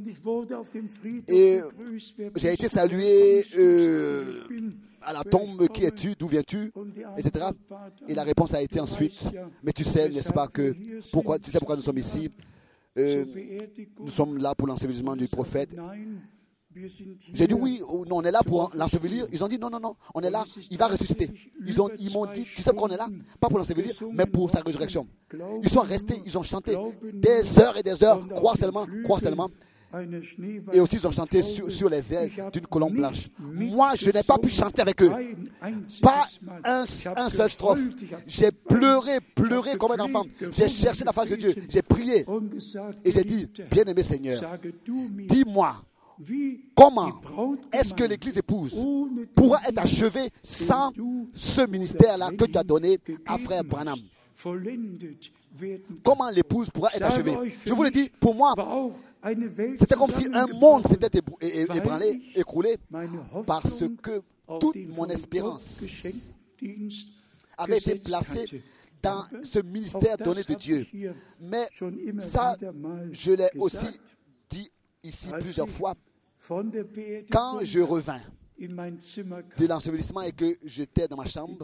Et j'ai été salué euh, à la tombe, qui es-tu, d'où viens-tu, et cetera. Et la réponse a été ensuite, mais tu sais, n'est-ce pas, que pourquoi, tu sais pourquoi nous sommes ici. Euh, nous sommes là pour l'ensevelissement du prophète. J'ai dit oui, non, on est là pour l'ensevelir. Ils ont dit non, non, non, on est là, il va ressusciter. Ils, ont, ils m'ont dit, tu sais pourquoi on est là? Pas pour l'ensevelir, mais pour sa résurrection. Ils sont restés, ils ont chanté des heures et des heures, crois seulement, crois seulement. Et aussi, ils ont chanté sur, sur les ailes d'une colombe blanche. Moi, je n'ai pas pu chanter avec eux. Pas un, un seul strophe. J'ai pleuré, pleuré comme un enfant. J'ai cherché la face de Dieu. J'ai prié. Et j'ai dit, bien-aimé Seigneur, dis-moi, comment est-ce que l'Église épouse pourra être achevée sans ce ministère-là que tu as donné à frère Branham? Comment l'épouse pourra être achevée? Je vous le dis, pour moi, c'était comme si un monde s'était ébranlé, écroulé, parce que toute mon espérance avait été placée dans ce ministère donné de Dieu. Mais ça, je l'ai aussi dit ici plusieurs fois, quand je revins de l'ensevelissement et que j'étais dans ma chambre,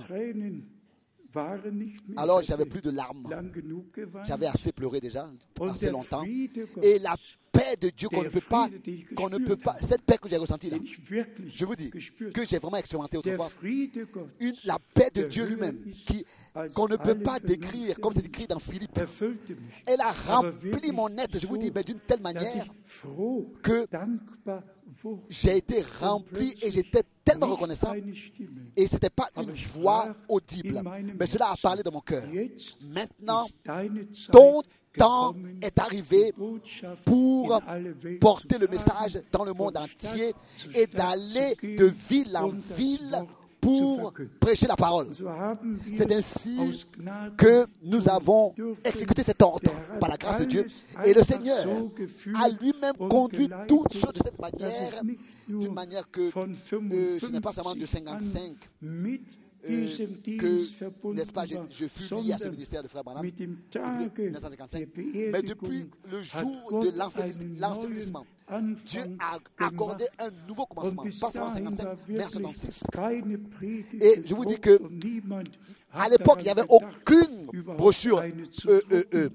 alors j'avais plus de larmes. J'avais assez pleuré déjà, assez longtemps. Et la paix de Dieu qu'on ne peut pas, qu'on ne peut pas, cette paix que j'ai ressentie là, je vous dis que j'ai vraiment expérimenté autrefois, une, la paix de Dieu lui-même, qui, qu'on ne peut pas décrire, comme c'est écrit dans Philippe. Elle a rempli mon être, je vous dis, mais d'une telle manière que j'ai été rempli et j'étais tellement reconnaissant. Et ce n'était pas une voix audible, mais cela a parlé dans mon cœur. Maintenant, ton temps est arrivé pour porter le message dans le monde entier et d'aller de ville en ville pour prêcher la parole. C'est ainsi que nous avons exécuté cet ordre par la grâce de Dieu. Et le Seigneur a lui-même conduit toutes choses de cette manière, d'une manière que euh, ce n'est pas seulement de cinquante-cinq euh, que, n'est-ce pas, je, je fus lié à ce ministère de Frère Branham depuis mille neuf cent cinquante-cinq, mais depuis le jour de l'ensevelissement, Dieu a accordé un nouveau commencement, pas seulement en cinquante-cinq, mais en soixante-six. Et je vous dis que à l'époque, il n'y avait aucune brochure euh, euh, euh,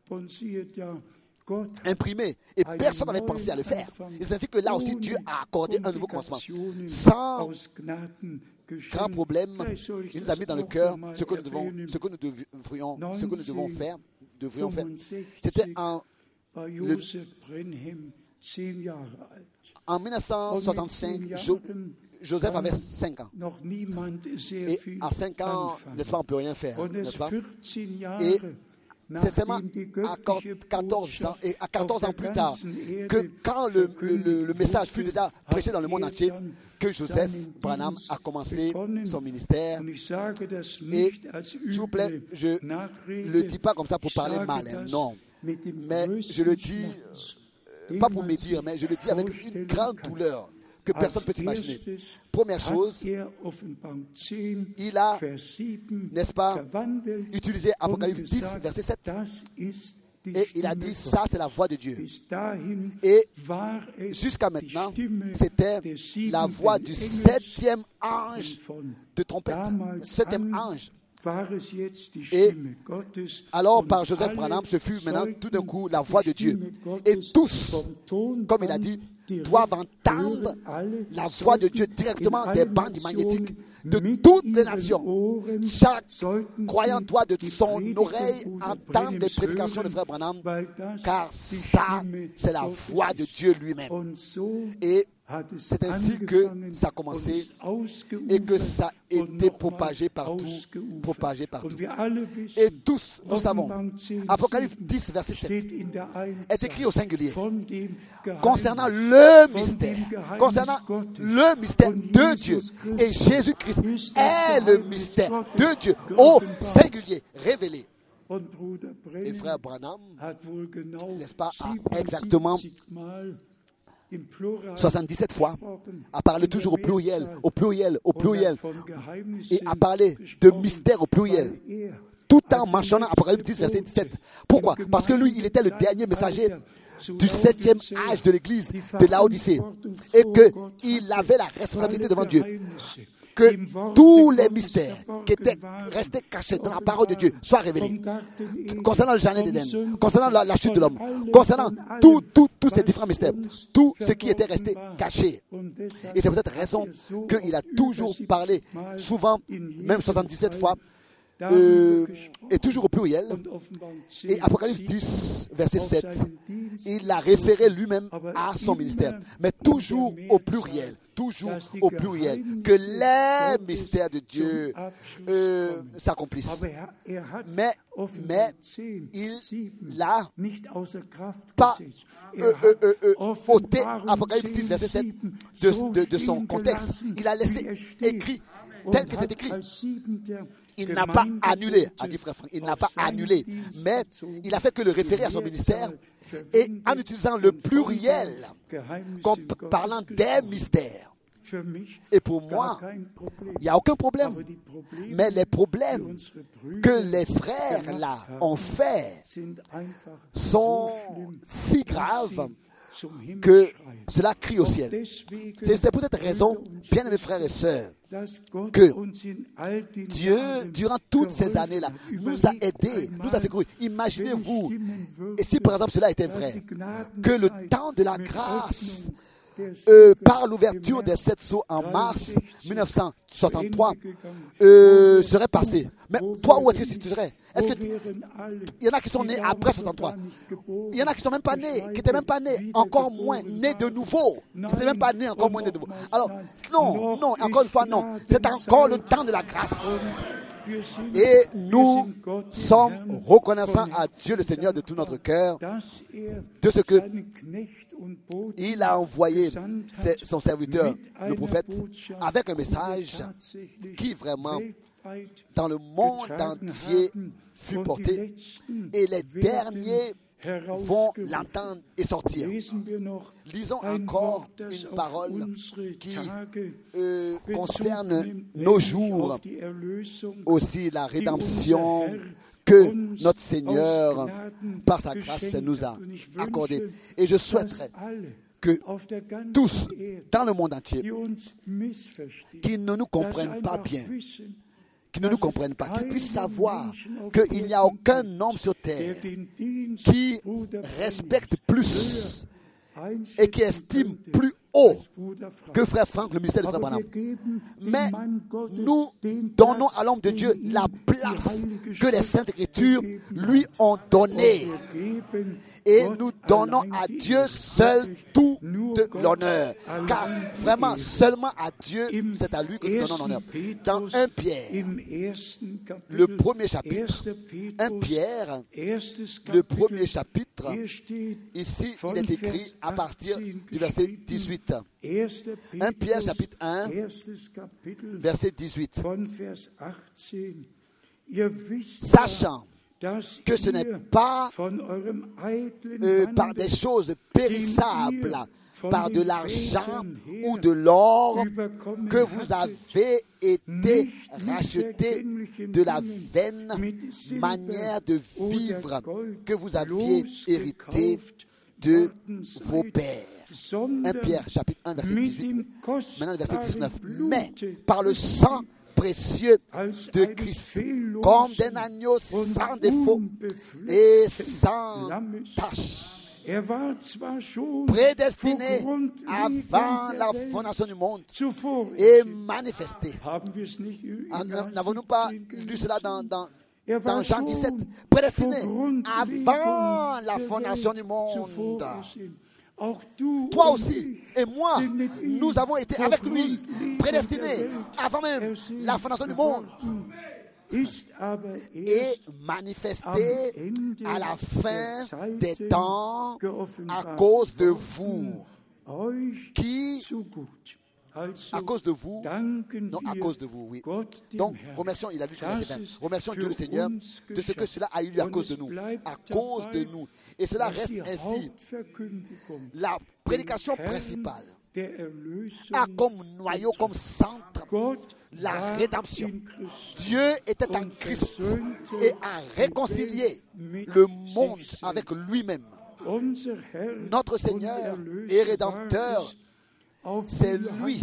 imprimée et personne n'avait pensé à le faire. Et c'est ainsi que là aussi, Dieu a accordé un nouveau commencement. Sans grand problème, il nous a mis dans le cœur ce que nous devons, ce que nous devrions, ce que nous devons faire, devrions faire. C'était en le, en mille neuf cent soixante-cinq, jo, Joseph avait cinq ans. Et à cinq ans, n'est-ce pas, on ne peut rien faire, n'est-ce pas? Et c'est seulement à quatorze ans, et à quatorze ans plus tard, que quand le, le, le message fut déjà prêché dans le monde entier, que Joseph Branham a commencé son ministère. Et s'il vous plaît, je ne le dis pas comme ça pour parler mal, hein, non. Mais je le dis, euh, pas pour me dire, mais je le dis avec une grande douleur que personne ne peut s'imaginer. Première chose, il a, n'est-ce pas, utilisé Apocalypse dix, verset sept. Et il a dit, ça c'est la voix de Dieu. Et jusqu'à maintenant, c'était la voix du septième ange de trompette. Septième ange. Et alors par Joseph Branham, ce fut maintenant tout d'un coup la voix de Dieu. Et tous, comme il a dit, doivent entendre la voix de Dieu directement des bandes magnétiques de toutes les nations. Chaque croyant doit de son oreille entendre les prédications de Frère Branham, car ça, c'est la voix de Dieu lui-même. Et c'est ainsi que ça a commencé et que ça a été propagé partout, propagé partout. Et tous, nous savons, Apocalypse dix, verset sept, est écrit au singulier concernant le mystère, concernant le mystère de Dieu. Et Jésus-Christ est le mystère de Dieu au singulier, révélé. Et frère Branham, n'est-ce pas, a exactement soixante-dix-sept fois, a parlé toujours au pluriel, au pluriel, au pluriel, et a parlé de mystère au pluriel. Toutes en mentionnant Apocalypse dix, verset dix-sept. Pourquoi? Parce que lui, il était le dernier messager du septième âge de l'église de Laodicée et qu'il avait la responsabilité devant Dieu que tous les mystères qui étaient restés cachés dans la parole de Dieu soient révélés. Concernant le jardin d'Éden, concernant la, la chute de l'homme, concernant tous tout, tout ces différents mystères, tout ce qui était resté caché. Et c'est pour cette raison qu'il a toujours parlé, souvent, même soixante-dix-sept fois, Euh, et toujours au pluriel. Et Apocalypse dix, verset sept, il a référé lui-même à son ministère, mais toujours au pluriel, toujours au pluriel, que les mystères de Dieu euh, s'accomplissent. Mais, mais il l'a pas euh, euh, euh, euh, ôté, Apocalypse dix, verset sept, de, de, de son contexte. Il a laissé écrit tel que c'est écrit. Il n'a pas annulé, a dit frère Franck, il n'a pas annulé, mais il a fait que le référer à son ministère et en utilisant le pluriel, comme parlant des mystères. Et pour moi, il n'y a aucun problème. Mais les problèmes que les frères là ont fait sont si graves que cela crie au ciel. C'est pour cette raison, bien aimés frères et sœurs, que Dieu, durant toutes ces années-là, nous a aidés, nous a secourus. Imaginez-vous, et si par exemple cela était vrai, que le temps de la grâce, Euh, par l'ouverture des sept sceaux en mars mille neuf cent soixante-trois, euh, serait passé. Mais toi, où est-ce que tu serais? Est-ce que tu... Il y en a qui sont nés après soixante-trois. Il y en a qui ne sont même pas nés, qui n'étaient même pas nés, encore moins nés de nouveau. Ils n'étaient même pas nés, encore moins nés de nouveau. Alors, non, non, encore une fois, non. C'est encore le temps de la grâce. Et nous sommes reconnaissants à Dieu le Seigneur de tout notre cœur de ce que il a envoyé son serviteur, le prophète, avec un message qui vraiment dans le monde entier fut porté et les derniers vont l'entendre et sortir. Lisons encore une parole qui euh, concerne nos jours, aussi la rédemption que notre Seigneur, par sa grâce, nous a accordée. Et je souhaiterais que tous, dans le monde entier, qui ne nous comprennent pas bien, qui ne nous comprennent pas, qui puissent savoir qu'il n'y a aucun homme sur terre qui respecte plus et qui estime plus haut que frère Franck, le ministère de frère Branham. Mais nous donnons à l'homme de Dieu la place que les Saintes Écritures lui ont donnée. Et nous donnons à Dieu seul tout de l'honneur. Car vraiment, seulement à Dieu, c'est à lui que nous donnons l'honneur. Dans un Pierre, le premier chapitre, un Pierre, le premier chapitre, ici, il est écrit à partir du verset dix-huit. un Pierre chapitre un, verset dix-huit. Sachant que ce n'est pas euh, par des choses périssables, par de l'argent ou de l'or, que vous avez été rachetés de la vaine manière de vivre que vous aviez hérité de vos pères. un Pierre chapitre un, verset dix-huit. Maintenant le verset dix-neuf. Mais par le sang précieux de Christ, comme d'un agneau sans défaut et sans tache, prédestiné avant la fondation du monde et manifesté. N'avons-nous pas lu cela dans, dans, dans Jean dix-sept? Prédestiné avant la fondation du monde. Toi aussi et moi, nous avons été avec lui, prédestinés avant même la fondation du monde. Et manifesté à la fin des temps à cause de vous, qui, à cause de vous, non, à cause de vous, oui. Donc, remercions, il a lu ce verset vingt. Remercions Dieu le Seigneur de ce que cela a eu lieu à cause de nous, à cause de nous. Et cela reste ainsi la prédication principale a comme noyau, comme centre, la rédemption. Dieu était en Christ et a réconcilié le monde avec lui-même. Notre Seigneur et Rédempteur, c'est lui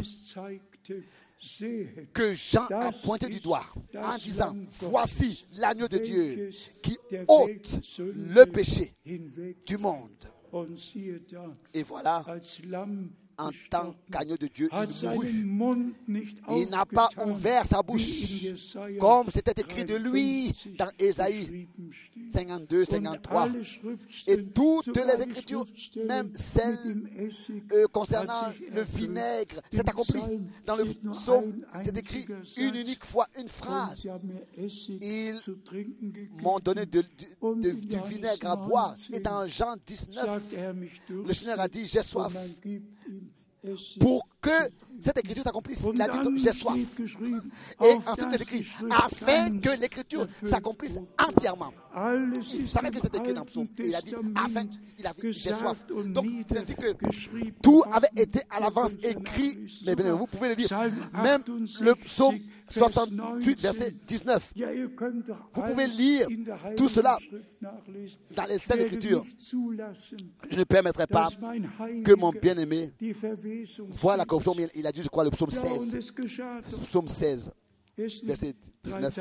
que Jean a pointé du doigt en disant, voici l'agneau de Dieu qui ôte le péché du monde. Et voilà, en tant qu'agneau de Dieu, il mourut. Il n'a pas ouvert sa bouche, comme c'était écrit de lui dans Ésaïe cinquante-deux, cinquante-trois. Et toutes les Écritures, même celles euh, concernant le vinaigre, s'est accompli. Dans le psaume, c'est écrit une unique fois, une phrase. Ils m'ont donné de, de, de, du vinaigre à boire. Et dans Jean dix-neuf, le Seigneur a dit, j'ai soif. Pour que cette écriture s'accomplisse, il a dit, j'ai soif. Et ensuite, il est écrit, afin que l'écriture s'accomplisse entièrement. Il savait que c'était écrit dans le psaume. Et il a dit, afin, il a dit, j'ai soif. Donc, c'est ainsi que tout avait été à l'avance écrit. Mais bien, vous pouvez le lire. Même le psaume soixante-huit, verset dix-neuf. Vous pouvez lire tout cela dans les Saintes Écritures. Je ne permettrai pas que mon bien-aimé voit la corruption. Il a dit, je crois, le psaume seize. Psaume seize, verset dix-neuf.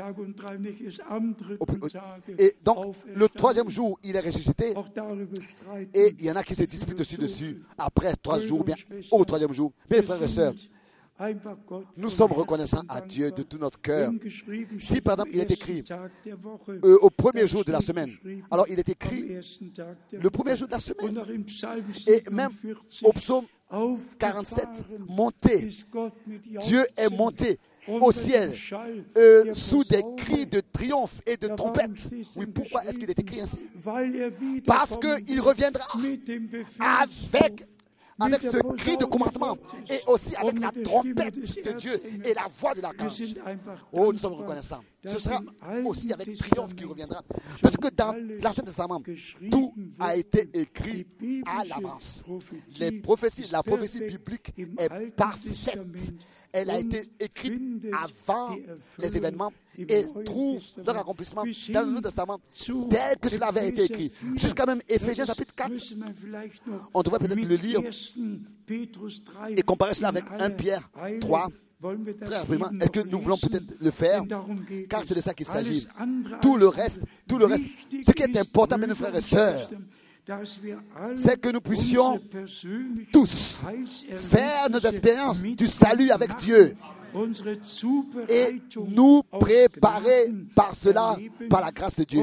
Et donc, le troisième jour, il est ressuscité. Et il y en a qui se disputent aussi dessus. Après trois jours, bien au troisième jour. Mes frères et sœurs, nous sommes reconnaissants à Dieu de tout notre cœur. Si par exemple il est écrit euh, au premier jour de la semaine, alors il est écrit le premier jour de la semaine. Et même au psaume quarante-sept, monté, Dieu est monté au ciel euh, sous des cris de triomphe et de trompette. Oui, pourquoi est-ce qu'il est écrit ainsi? Parce qu'il reviendra avec avec ce cri de commandement et aussi avec la trompette de Dieu et la voix de l'archange. Oh, nous sommes reconnaissants. Ce sera aussi avec triomphe qu'il reviendra. Parce que dans l'Ancien Testament, tout a été écrit à l'avance. Les prophéties, la prophétie biblique est parfaite. Elle a été écrite avant les événements et trouve leur accomplissement dans le Nouveau Testament tel que cela avait été écrit. Jusqu'à même Éphésiens chapitre quatre. On devrait peut-être le lire et comparer cela avec un Pierre trois. Très rapidement, est-ce que nous voulons peut-être le faire? Car c'est de ça qu'il s'agit. Tout le reste, tout le reste, ce qui est important, mes frères et sœurs, c'est que nous puissions tous faire nos expériences du salut avec Dieu et nous préparer par cela, par la grâce de Dieu.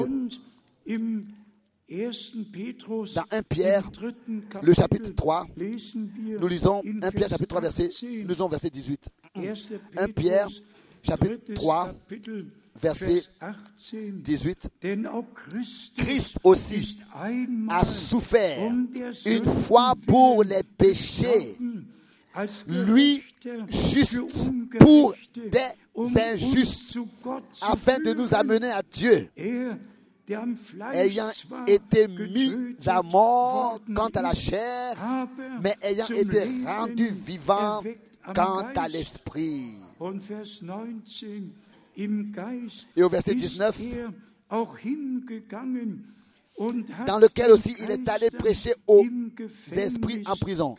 Dans un Pierre, le chapitre trois, nous lisons un Pierre chapitre trois, verset, nous lisons verset dix-huit. un Pierre chapitre trois, verset dix-huit. Christ aussi a souffert une fois pour les péchés, lui juste pour des injustes, afin de nous amener à Dieu, ayant été mis à mort quant à la chair, mais ayant été rendu vivant quant à l'esprit. Et au verset dix-neuf, dans lequel aussi il est allé prêcher aux esprits en prison.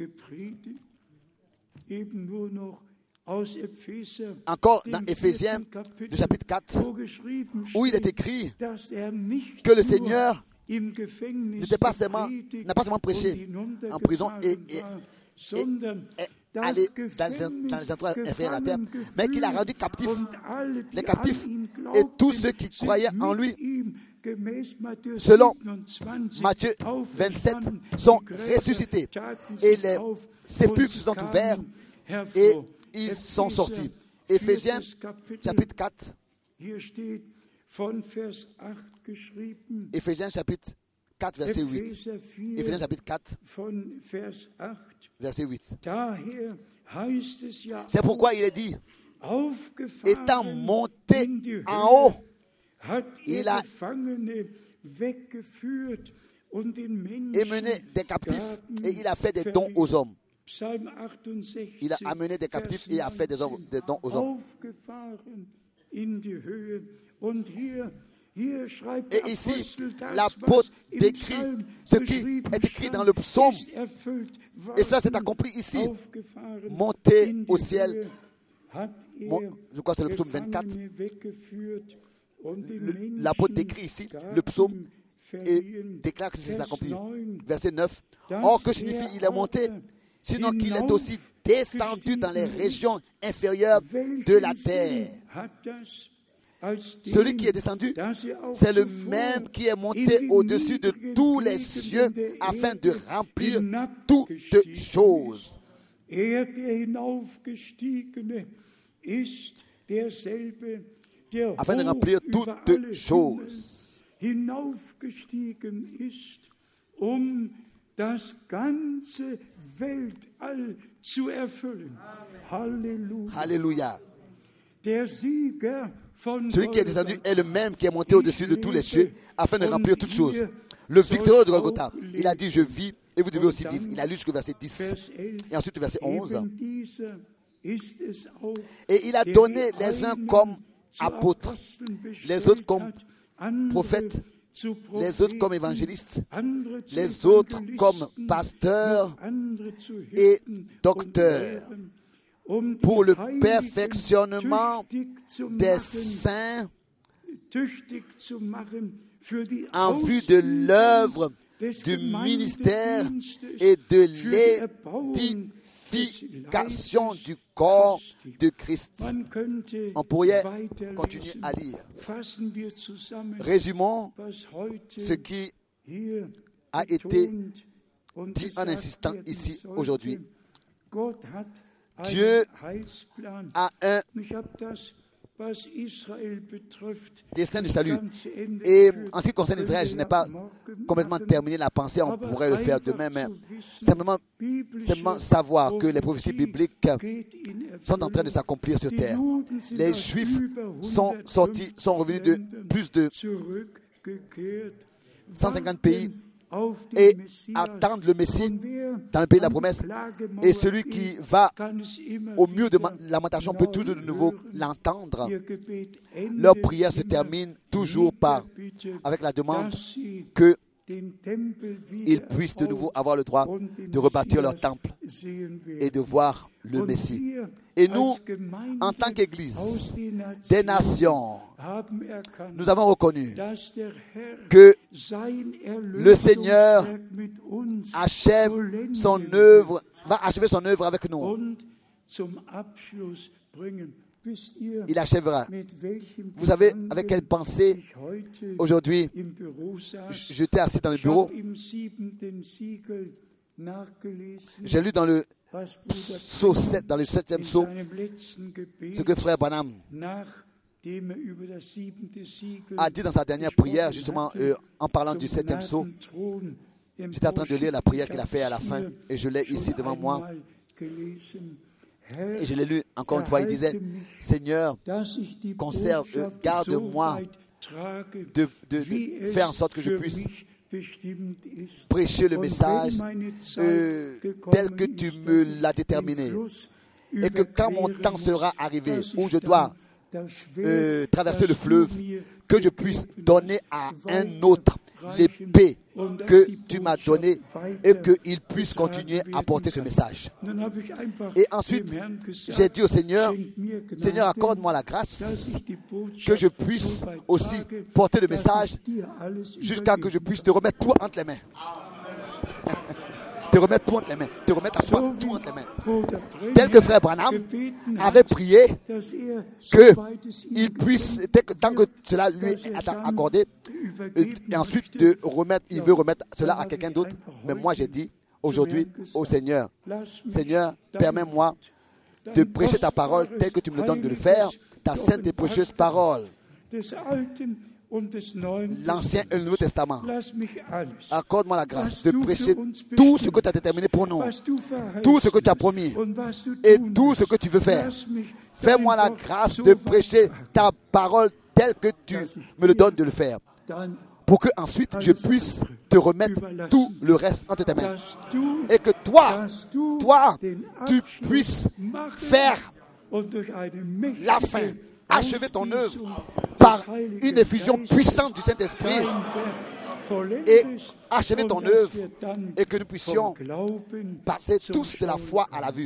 Encore dans Éphésiens, le chapitre quatre, où il est écrit que le Seigneur n'était pas seulement, n'a pas seulement prêché en prison et, et, et, et aller dans les, dans les endroits inférieurs de la terre, mais qu'il a rendu captifs les captifs et tous ceux qui croyaient en lui, selon Matthieu vingt-sept, sont ressuscités et les sépulcres se sont ouverts et ils sont sortis. Éphésiens chapitre quatre. Éphésiens chapitre quatre, verset huit. Éphésiens chapitre quatre, verset huit. C'est pourquoi il est dit, étant monté en haut, il a émené des captifs et il a fait des dons aux hommes. Il a amené des captifs et a fait des, hommes, des dons aux hommes. Et ici, l'apôtre décrit ce qui est écrit dans le psaume. Et cela s'est accompli ici. Monté au ciel. Mon, je crois que c'est le psaume vingt-quatre. Le, l'apôtre décrit ici le psaume et déclare que c'est accompli. Verset neuf. Or, que signifie il est monté? Sinon qu'il est aussi descendu dans les régions inférieures de la terre. Celui qui est descendu, c'est le même qui est monté au-dessus de tous les cieux afin de remplir toutes choses. Afin de remplir toutes choses. Das ganze Weltall zu erfüllen. Halleluja. Alléluia. Der Sieger von Celui qui est descendu est le même qui est monté au-dessus de tous les cieux afin de remplir toutes choses. Le victorieux de Golgotha, il a dit je vis et vous devez aussi vivre. Il a lu jusqu'au verset dix et ensuite verset onze. Et il a donné les uns comme apôtres, les autres comme prophètes, les autres comme évangélistes, les autres comme pasteurs et docteurs, pour le perfectionnement des saints en vue de l'œuvre du ministère et de l'édification du corps de Christ. On pourrait continuer à lire. Résumons ce qui a été dit en insistant ici aujourd'hui. Dieu a un dessein du salut. Et en ce qui concerne Israël, je n'ai pas complètement terminé la pensée, on pourrait le faire demain, mais simplement, simplement savoir que les prophéties bibliques sont en train de s'accomplir sur terre. Les Juifs sont sortis, sont revenus de plus de cent cinquante pays et attendent le Messie dans le pays de la promesse. Et celui qui va au mur de lamentation peut toujours de nouveau l'entendre. Leur prière se termine toujours par, avec la demande que ils puissent de nouveau avoir le droit de rebâtir leur temple et de voir le Messie. Et nous, en tant qu'Église des nations, nous avons reconnu que le Seigneur achève son œuvre, va achever son œuvre avec nous. Il achèvera. Vous savez avec quelle pensée aujourd'hui j'étais assis dans le bureau. J'ai lu dans le psaume sept, dans le septième psaume, ce que frère Branham a dit dans sa dernière prière, justement euh, en parlant du septième psaume. J'étais en train de lire la prière qu'il a faite à la fin et je l'ai ici devant moi. Et je l'ai lu encore une fois, il disait, Seigneur, conserve, euh, garde-moi de, de, de faire en sorte que je puisse prêcher le message euh, tel que tu me l'as déterminé. Et que quand mon temps sera arrivé, où je dois euh, traverser le fleuve, que je puisse donner à un autre l'épée que tu m'as donnée et qu'il puisse continuer à porter ce message. Et ensuite, j'ai dit au Seigneur, Seigneur, accorde-moi la grâce que je puisse aussi porter le message jusqu'à que je puisse te remettre tout entre les mains. Te remettre tout entre les mains. Te remettre à toi tout entre les mains. Tel que frère Branham avait prié qu'il puisse, tant que cela lui est accordé, et ensuite de remettre, il veut remettre cela à quelqu'un d'autre. Mais moi j'ai dit aujourd'hui au Seigneur, Seigneur, permets-moi de prêcher ta parole telle que tu me le donnes de le faire, ta sainte et précieuse parole. L'Ancien et le Nouveau Testament. Accorde-moi la grâce de prêcher tout ce que tu as déterminé pour nous, tout ce que tu as promis et tout ce que tu veux faire. Fais-moi la grâce de prêcher ta parole telle que tu me le donnes de le faire. pour que ensuite je puisse te remettre tout le reste entre tes mains. Et que toi, toi, tu puisses faire la fin, achever ton œuvre par une effusion puissante du Saint-Esprit et achever ton œuvre et que nous puissions passer tous de la foi à la vue.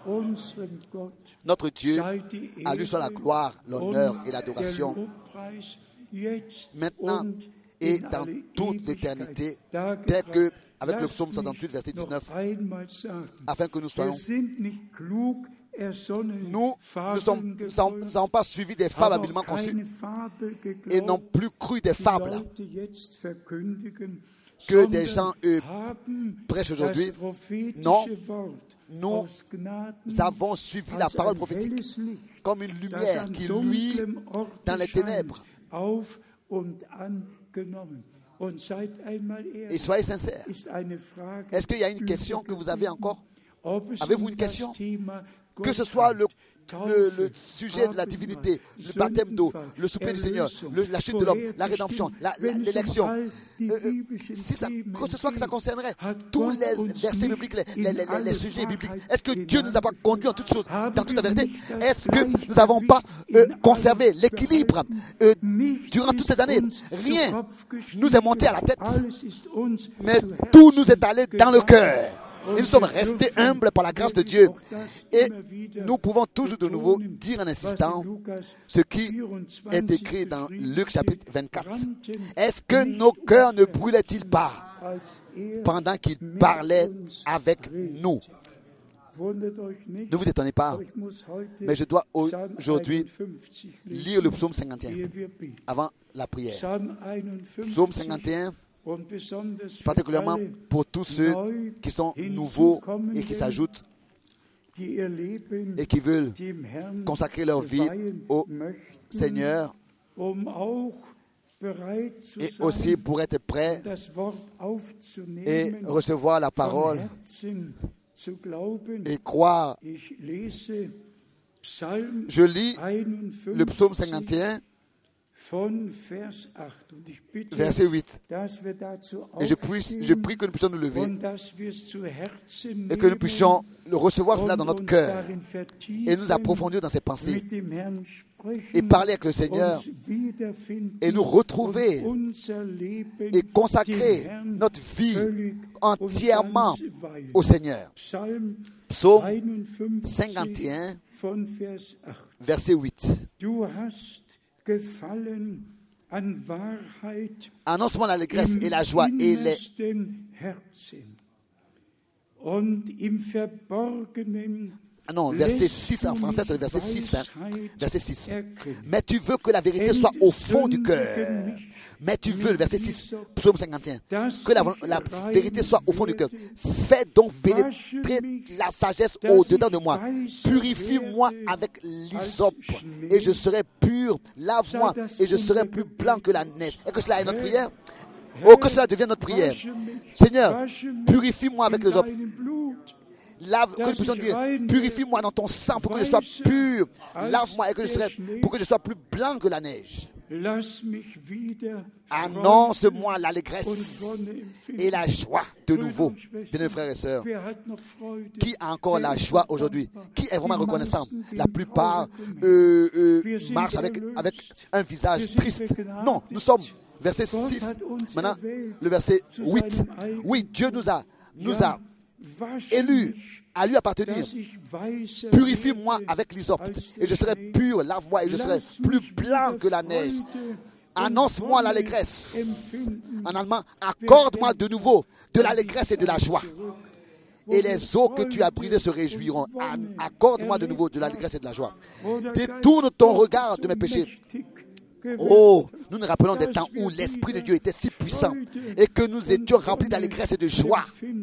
Notre Dieu, à lui soit la gloire, l'honneur et l'adoration, maintenant et dans toute l'éternité, tel que, avec le psaume soixante-huit, verset dix-neuf, afin que nous soyons... Nous ne sommes, nous n'avons pas suivi des fables habilement conçues et non plus cru des fables que des gens eux, prêchent aujourd'hui. Non, nous avons suivi la parole prophétique comme une lumière qui luit dans les ténèbres. Et soyez sincères. Est-ce qu'il y a une question que vous avez encore? Avez-vous une question? Que ce soit le, le, le sujet de la divinité, le baptême d'eau, le souper du Seigneur, le, la chute de l'homme, la rédemption, la, la, l'élection, euh, euh, si ça, que ce soit que ça concernerait tous les versets bibliques, les, les, les, les sujets bibliques, est-ce que Dieu ne nous a pas conduits en toutes choses, dans toute la vérité? Est-ce que nous n'avons pas euh, conservé l'équilibre euh, durant toutes ces années? Rien nous est monté à la tête, mais tout nous est allé dans le cœur. Et nous sommes restés humbles par la grâce de Dieu. Et nous pouvons toujours de nouveau dire en insistant ce qui est écrit dans Luc chapitre vingt-quatre. Est-ce que nos cœurs ne brûlaient-ils pas pendant qu'il parlait avec nous? Ne vous étonnez pas, mais je dois aujourd'hui lire le psaume cinquante et un avant la prière. Psaume cinquante et un, particulièrement pour tous ceux qui sont nouveaux et qui s'ajoutent et qui veulent consacrer leur vie au Seigneur et aussi pour être prêts et recevoir la parole et croire. Je lis le psaume cinquante et un, verset huit. Et je prie, je prie que nous puissions nous lever et que nous puissions le recevoir cela dans notre cœur et nous approfondir dans ses pensées et parler avec le Seigneur et nous retrouver et consacrer notre vie entièrement au Seigneur. Psaume cinquante et un, verset huit. Annonce-moi l'allégresse et la joie et les... Ah non, verset six en français, c'est le verset six. Hein. Verset six. Mais tu veux que la vérité soit au fond du cœur. Mais tu veux, le verset six, psaume cinquante et un, que la, la vérité soit au fond du cœur. Fais donc pénétrer la sagesse au-dedans de moi. Purifie-moi avec l'hysope et je serai pur. Lave-moi et je serai plus blanc que la neige. Est-ce que cela est notre prière? Oh, que cela devienne notre prière. Seigneur, purifie-moi avec l'hysope. Lave, que nous puissions dire, purifie-moi dans ton sang pour que je sois pur. Lave-moi et que je serai, pour que je sois plus blanc que la neige. Annonce-moi l'allégresse et la joie de nouveau. Bien, frères et sœurs, qui a encore la joie aujourd'hui? Qui est vraiment reconnaissant? La plupart euh, euh, marchent avec, avec un visage triste. Non, nous sommes, verset six, maintenant le verset huit. Oui, Dieu nous a, nous a élus à lui appartenir. Purifie-moi avec l'hysope et je serai pur. Lave-moi et je serai plus blanc que la neige. Annonce-moi l'allégresse. En allemand, accorde-moi de nouveau de l'allégresse et de la joie. Et les eaux que tu as brisées se réjouiront. Accorde-moi de nouveau de l'allégresse et de la joie. Détourne ton regard de mes péchés. Oh, nous nous rappelons des temps où l'Esprit de Dieu était si puissant et que nous étions remplis d'allégresse et de joie.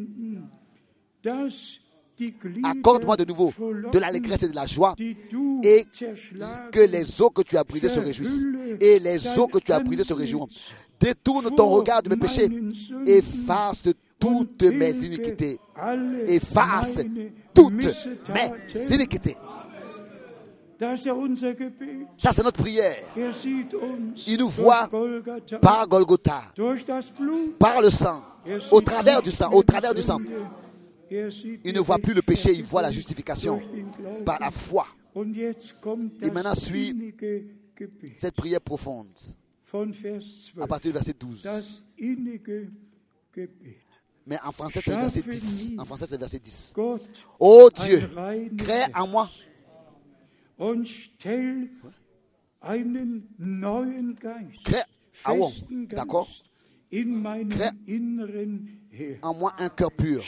Accorde-moi de nouveau de l'allégresse et de la joie et que les eaux que tu as brisées se réjouissent et les eaux que tu as brisées se réjouiront. Détourne ton regard de mes péchés, efface toutes mes iniquités, efface toutes mes iniquités. Ça, c'est notre prière. Il nous voit par Golgotha, par le sang, au travers du sang, au travers du sang. Il ne voit plus le péché, il voit la justification par la foi. Et maintenant suit cette prière profonde à partir du verset douze. Mais en français, c'est le verset dix. En français, c'est le verset dix. Ô Dieu, crée en moi crée, ah bon, d'accord, crée en moi un cœur pur.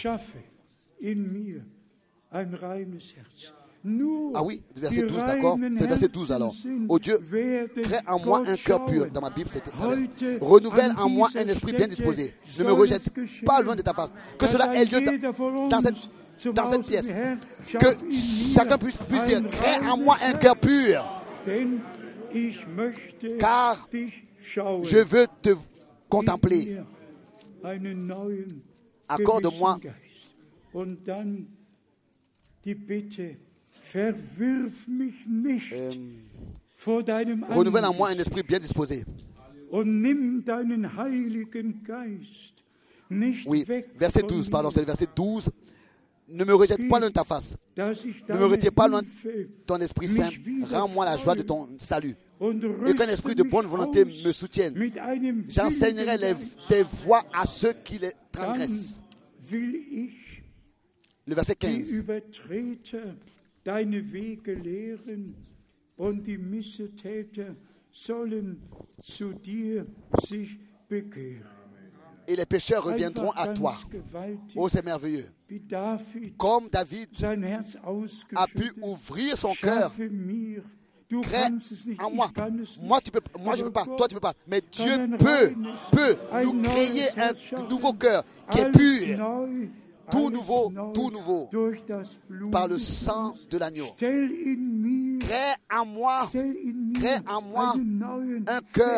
Ah oui, verset douze, d'accord, c'est le verset douze alors. Ô Dieu, crée en moi un cœur pur. Dans ma Bible, c'était renouvelle en moi un esprit bien disposé. Ne me rejette pas loin de ta face. Que cela ait lieu dans, dans cette dans cette pièce, que chacun puisse, puisse dire, crée en moi un cœur pur, car je veux te contempler. Accorde-moi euh, renouvelle en moi un esprit bien disposé. Oui, verset douze, pardon, c'est le verset douze. Ne me rejette pas loin de ta face. Ne me retire pas loin de ton esprit saint. Rends-moi la joie de ton salut. Et qu'un esprit de bonne volonté me soutienne. J'enseignerai les, tes voies à ceux qui les transgressent. Le verset quinze. Et les pécheurs reviendront à toi. Oh, c'est merveilleux. Comme David a pu ouvrir son cœur, crée en moi. Moi, tu peux, moi, je ne peux pas. Toi, tu ne peux pas. Mais Dieu peut, peut nous créer un nouveau cœur qui est pur. Tout nouveau, tout nouveau, par le sang de l'agneau. Crée en moi, crée en moi un cœur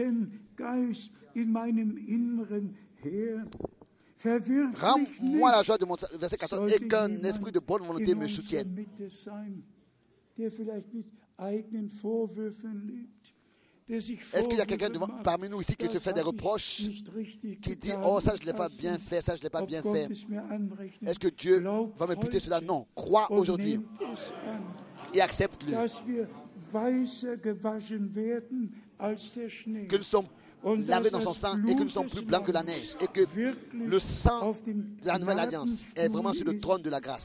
rends-moi la joie de mon verset quatorze et qu'un esprit de bonne volonté me soutienne. Est-ce qu'il y a quelqu'un devant, parmi nous ici qui se fait des reproches, qui dit « Oh, ça, je ne l'ai pas bien fait, ça, je ne l'ai pas bien fait. » Est-ce que Dieu va m'imputer cela? Non. Crois aujourd'hui et accepte-le. Que nous sommes lavés dans son sang et que nous sommes plus blancs que la neige. Et que le sang de la nouvelle alliance est vraiment sur le trône de la grâce.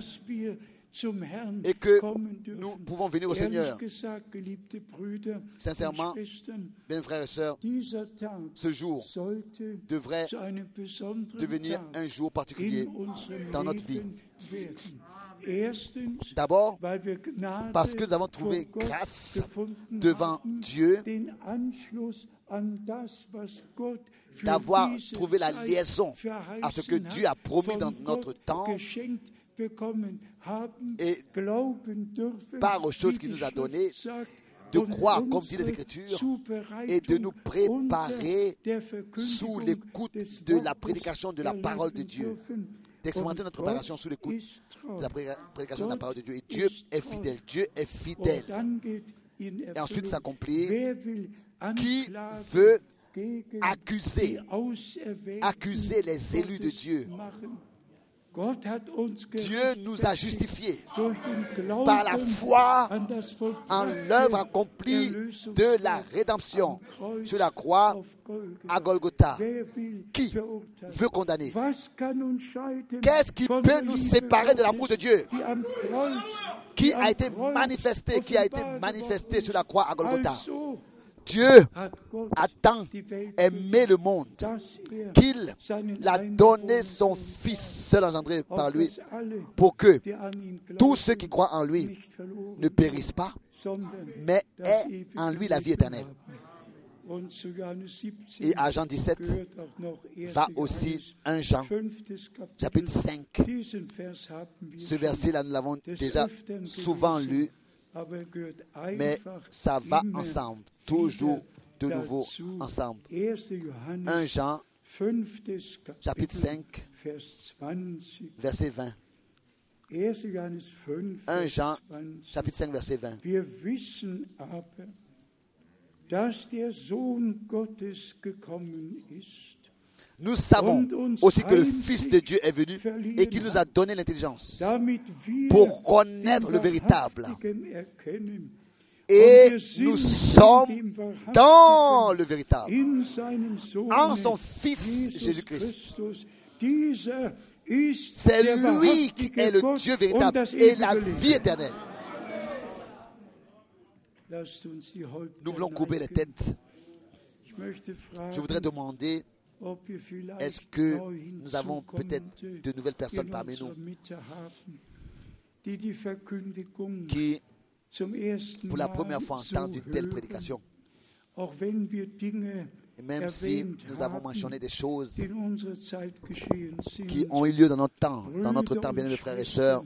Et que nous pouvons venir au Seigneur. Sincèrement, bien frères et sœurs, ce jour devrait devenir un jour particulier dans notre vie. D'abord, parce que nous avons trouvé grâce devant Dieu d'avoir trouvé la liaison à ce que Dieu a promis dans notre temps et par aux choses qu'il nous a données, de croire, comme dit les Écritures, et de nous préparer sous l'écoute de la prédication de la parole de Dieu. D'expérimenter notre préparation sous l'écoute de la prédication de la parole de Dieu. Et Dieu est fidèle. Dieu est fidèle. Et ensuite s'accomplir. Qui veut accuser, accuser les élus de Dieu? Dieu nous a justifiés par la foi en l'œuvre accomplie de la rédemption sur la croix à Golgotha. Qui veut condamner? Qu'est-ce qui peut nous séparer de l'amour de Dieu qui a été manifesté, qui a été manifesté sur la croix à Golgotha? Dieu a tant aimé le monde qu'il a donné son Fils seul engendré par lui pour que tous ceux qui croient en lui ne périssent pas, mais aient en lui la vie éternelle. Et à Jean dix-sept va aussi un Jean, chapitre cinq. Ce verset-là, nous l'avons déjà souvent lu, mais ça va ensemble, toujours de nouveau ensemble. un Jean, chapitre cinq, verset vingt. un Jean, chapitre cinq, verset vingt. Wir wissen aber, dass der Sohn Gottes gekommen ist. Nous savons aussi que le Fils de Dieu est venu et qu'il nous a donné l'intelligence pour connaître le véritable. Et nous sommes dans le véritable, en son Fils Jésus-Christ. C'est lui qui est le Dieu véritable et la vie éternelle. Nous voulons couper les têtes. Je voudrais demander, est-ce que nous avons peut-être de nouvelles personnes parmi nous qui, pour la première fois, entendent une telle prédication? Et même si nous avons mentionné des choses qui ont eu lieu dans notre temps, dans notre temps, bien-aimés frères et sœurs,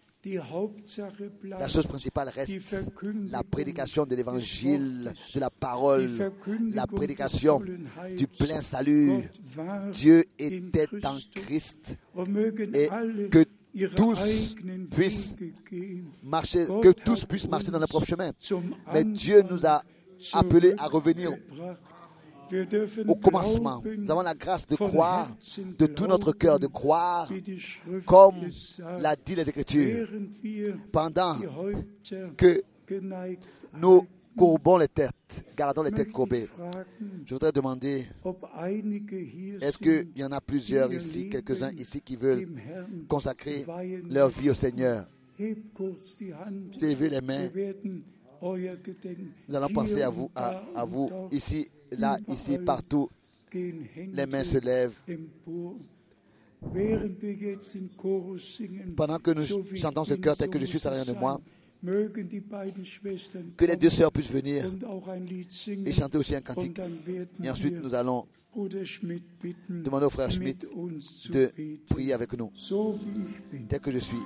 la chose principale reste la prédication de l'évangile, de la parole, la prédication du plein salut. Dieu était en Christ et que tous puissent marcher, que tous puissent marcher dans leur propre chemin. Mais Dieu nous a appelés à revenir au commencement. Nous avons la grâce de croire de tout notre cœur, de croire comme l'a dit les Écritures. Pendant que nous courbons les têtes, gardons les têtes courbées, je voudrais demander, est-ce qu'il y en a plusieurs ici, quelques-uns ici qui veulent consacrer leur vie au Seigneur? Levez les mains. Nous allons penser à vous, à, à vous ici, là, ici, partout. Les mains se lèvent. Pendant que nous chantons ce chœur tel que je suis, ça rien de moi, que les deux sœurs puissent venir et chanter aussi un cantique. Et ensuite, nous allons demander au frère Schmidt de prier avec nous, tel que je suis.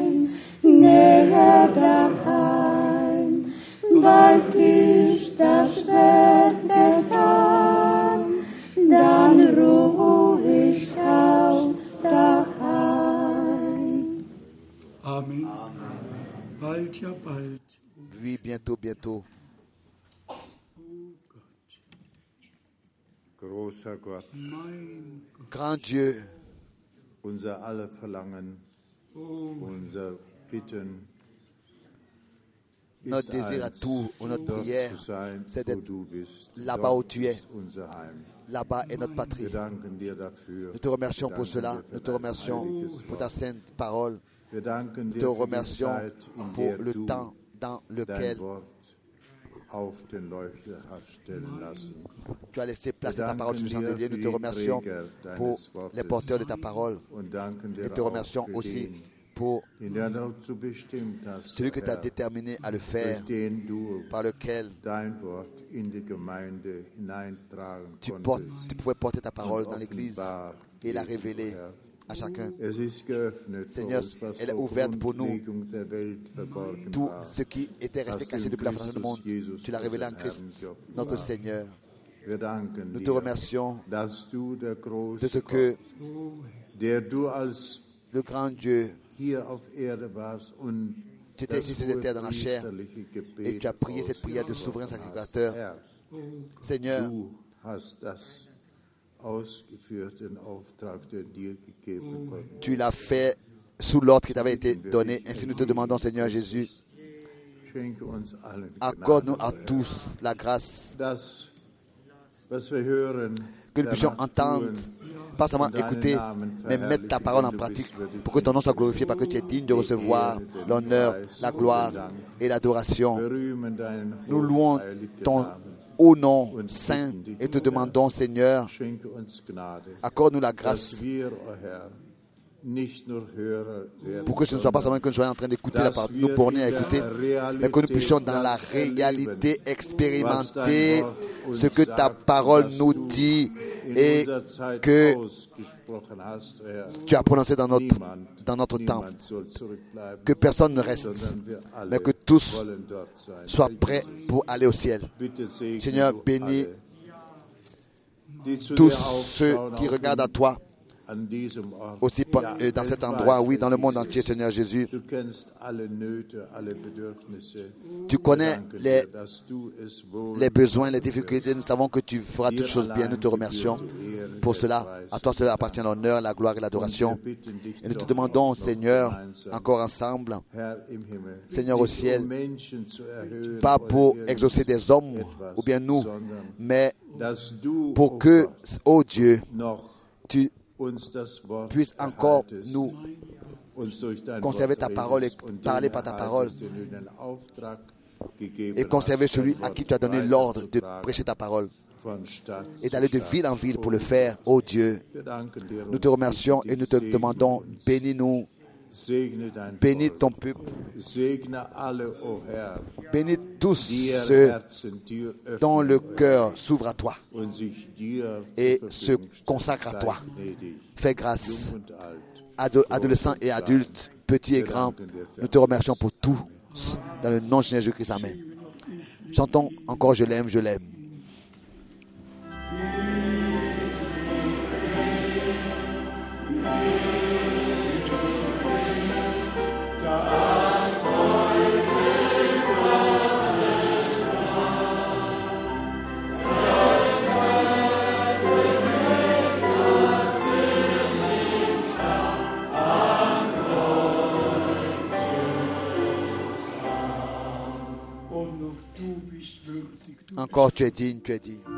Ist das Amen. Bald, ja bald. Oui, bientôt, bientôt. Großer Gott, Grand Dieu, unser aller Verlangen, unser Bitten, notre désir à tout, notre dort prière, zu sein, c'est wo d'être du bist. là-bas où Dort tu es. ist unser Heim. Là-bas est notre patrie. Wir danken dir dafür. Nous te remercions Wir pour danken cela. dir für Nous te dein remercions heiliges pour ta Wort. sainte parole. Wir danken Nous dir te für die remercions Zeit, in pour der le du temps dans lequel dein Wort auf den Leuchter hast stellen lassen. tu as laissé placer Wir ta parole sur le danken dir chandelier. für Nous te die remercions Träger pour deines Wortes les porteurs de ta parole. und danken dir Et te auch remercions für aussi den, pour den du dazu bestimmt hast, celui que tu as Herr, déterminé à le faire, durch den du par lequel dein Wort in die Gemeinde hineintragen tu, konntest. portes, tu pouvais porter ta parole und dans l'Église offenbar et la Jesus, révéler Herr. à chacun. Es ist geöffnet Seigneur, für uns, was elle est vor ouverte pour nous. Grundlegung der Welt verborgen Tout war. ce qui était resté Hast caché du depuis la fondation du monde, Jesus, tu l'as révélé en unseren Christ, Herrn, notre geoffenbart. Seigneur. Wir danken Nous te dir, remercions dass du der große de ce que Gott, der du als le grand Dieu, hier auf Erde warst und tu étais ici sur cette terre dans la chair et tu as prié cette prière de souverain sacrificateur. Herr, Seigneur, du hast das ausgeführt, den Auftrag, der dir gegeben wurde. tu l'as fait sous l'ordre qui t'avait été donné. Ainsi nous te demandons, Seigneur Jésus, Schenke uns allen accorde-nous à Gnade, tous la grâce das, was wir hören, que nous puissions danach entendre, tun, pas seulement und deinen écouter, Namen mais mettre ta verherrlichen, parole en denn du pratique bist würdig, pour que ton nom soit glorifié, parce que tu es digne de recevoir l'honneur, la gloire et l'adoration. wir rühmen deinen Nous louons hochheiligen ton Namen. haut nom saint et te demandons, Seigneur, Schenke uns Gnade, accorde-nous la dass grâce wir, o Herr, nicht nur Hörer werden, pour que ce ne soit pas seulement que nous soyons en train d'écouter la parole, nous borner à écouter, mais que nous puissions dans la réalité expérimenter ce que ta parole nous dit et que tu as prononcé dans notre, dans notre temps. Que personne ne reste, mais que tous soient prêts pour aller au ciel. Seigneur, bénis tous ceux qui regardent à toi, aussi dans cet endroit, oui, dans le monde entier, Seigneur Jésus. Tu connais les, les besoins, les difficultés. Nous savons que tu feras toutes choses bien. Nous te remercions pour cela. À toi, cela appartient l'honneur, la gloire et l'adoration. Et nous te demandons, Seigneur, encore ensemble, Seigneur au ciel, pas pour exaucer des hommes ou bien nous, mais pour que, ô Dieu, tu puisses encore nous conserver ta parole et parler par ta parole et conserver celui à qui tu as donné l'ordre de prêcher ta parole et d'aller de ville en ville pour le faire, ô Dieu. Nous te remercions et nous te demandons, bénis-nous, bénis ton peuple, bénis tous ceux dont le cœur s'ouvre à toi et se consacre à toi. Fais grâce, adolescents et adultes, petits et grands. Nous te remercions pour tout, dans le nom de Jésus-Christ. Amen. Chantons encore, je l'aime, je l'aime. Encore, tu es digne, tu es digne.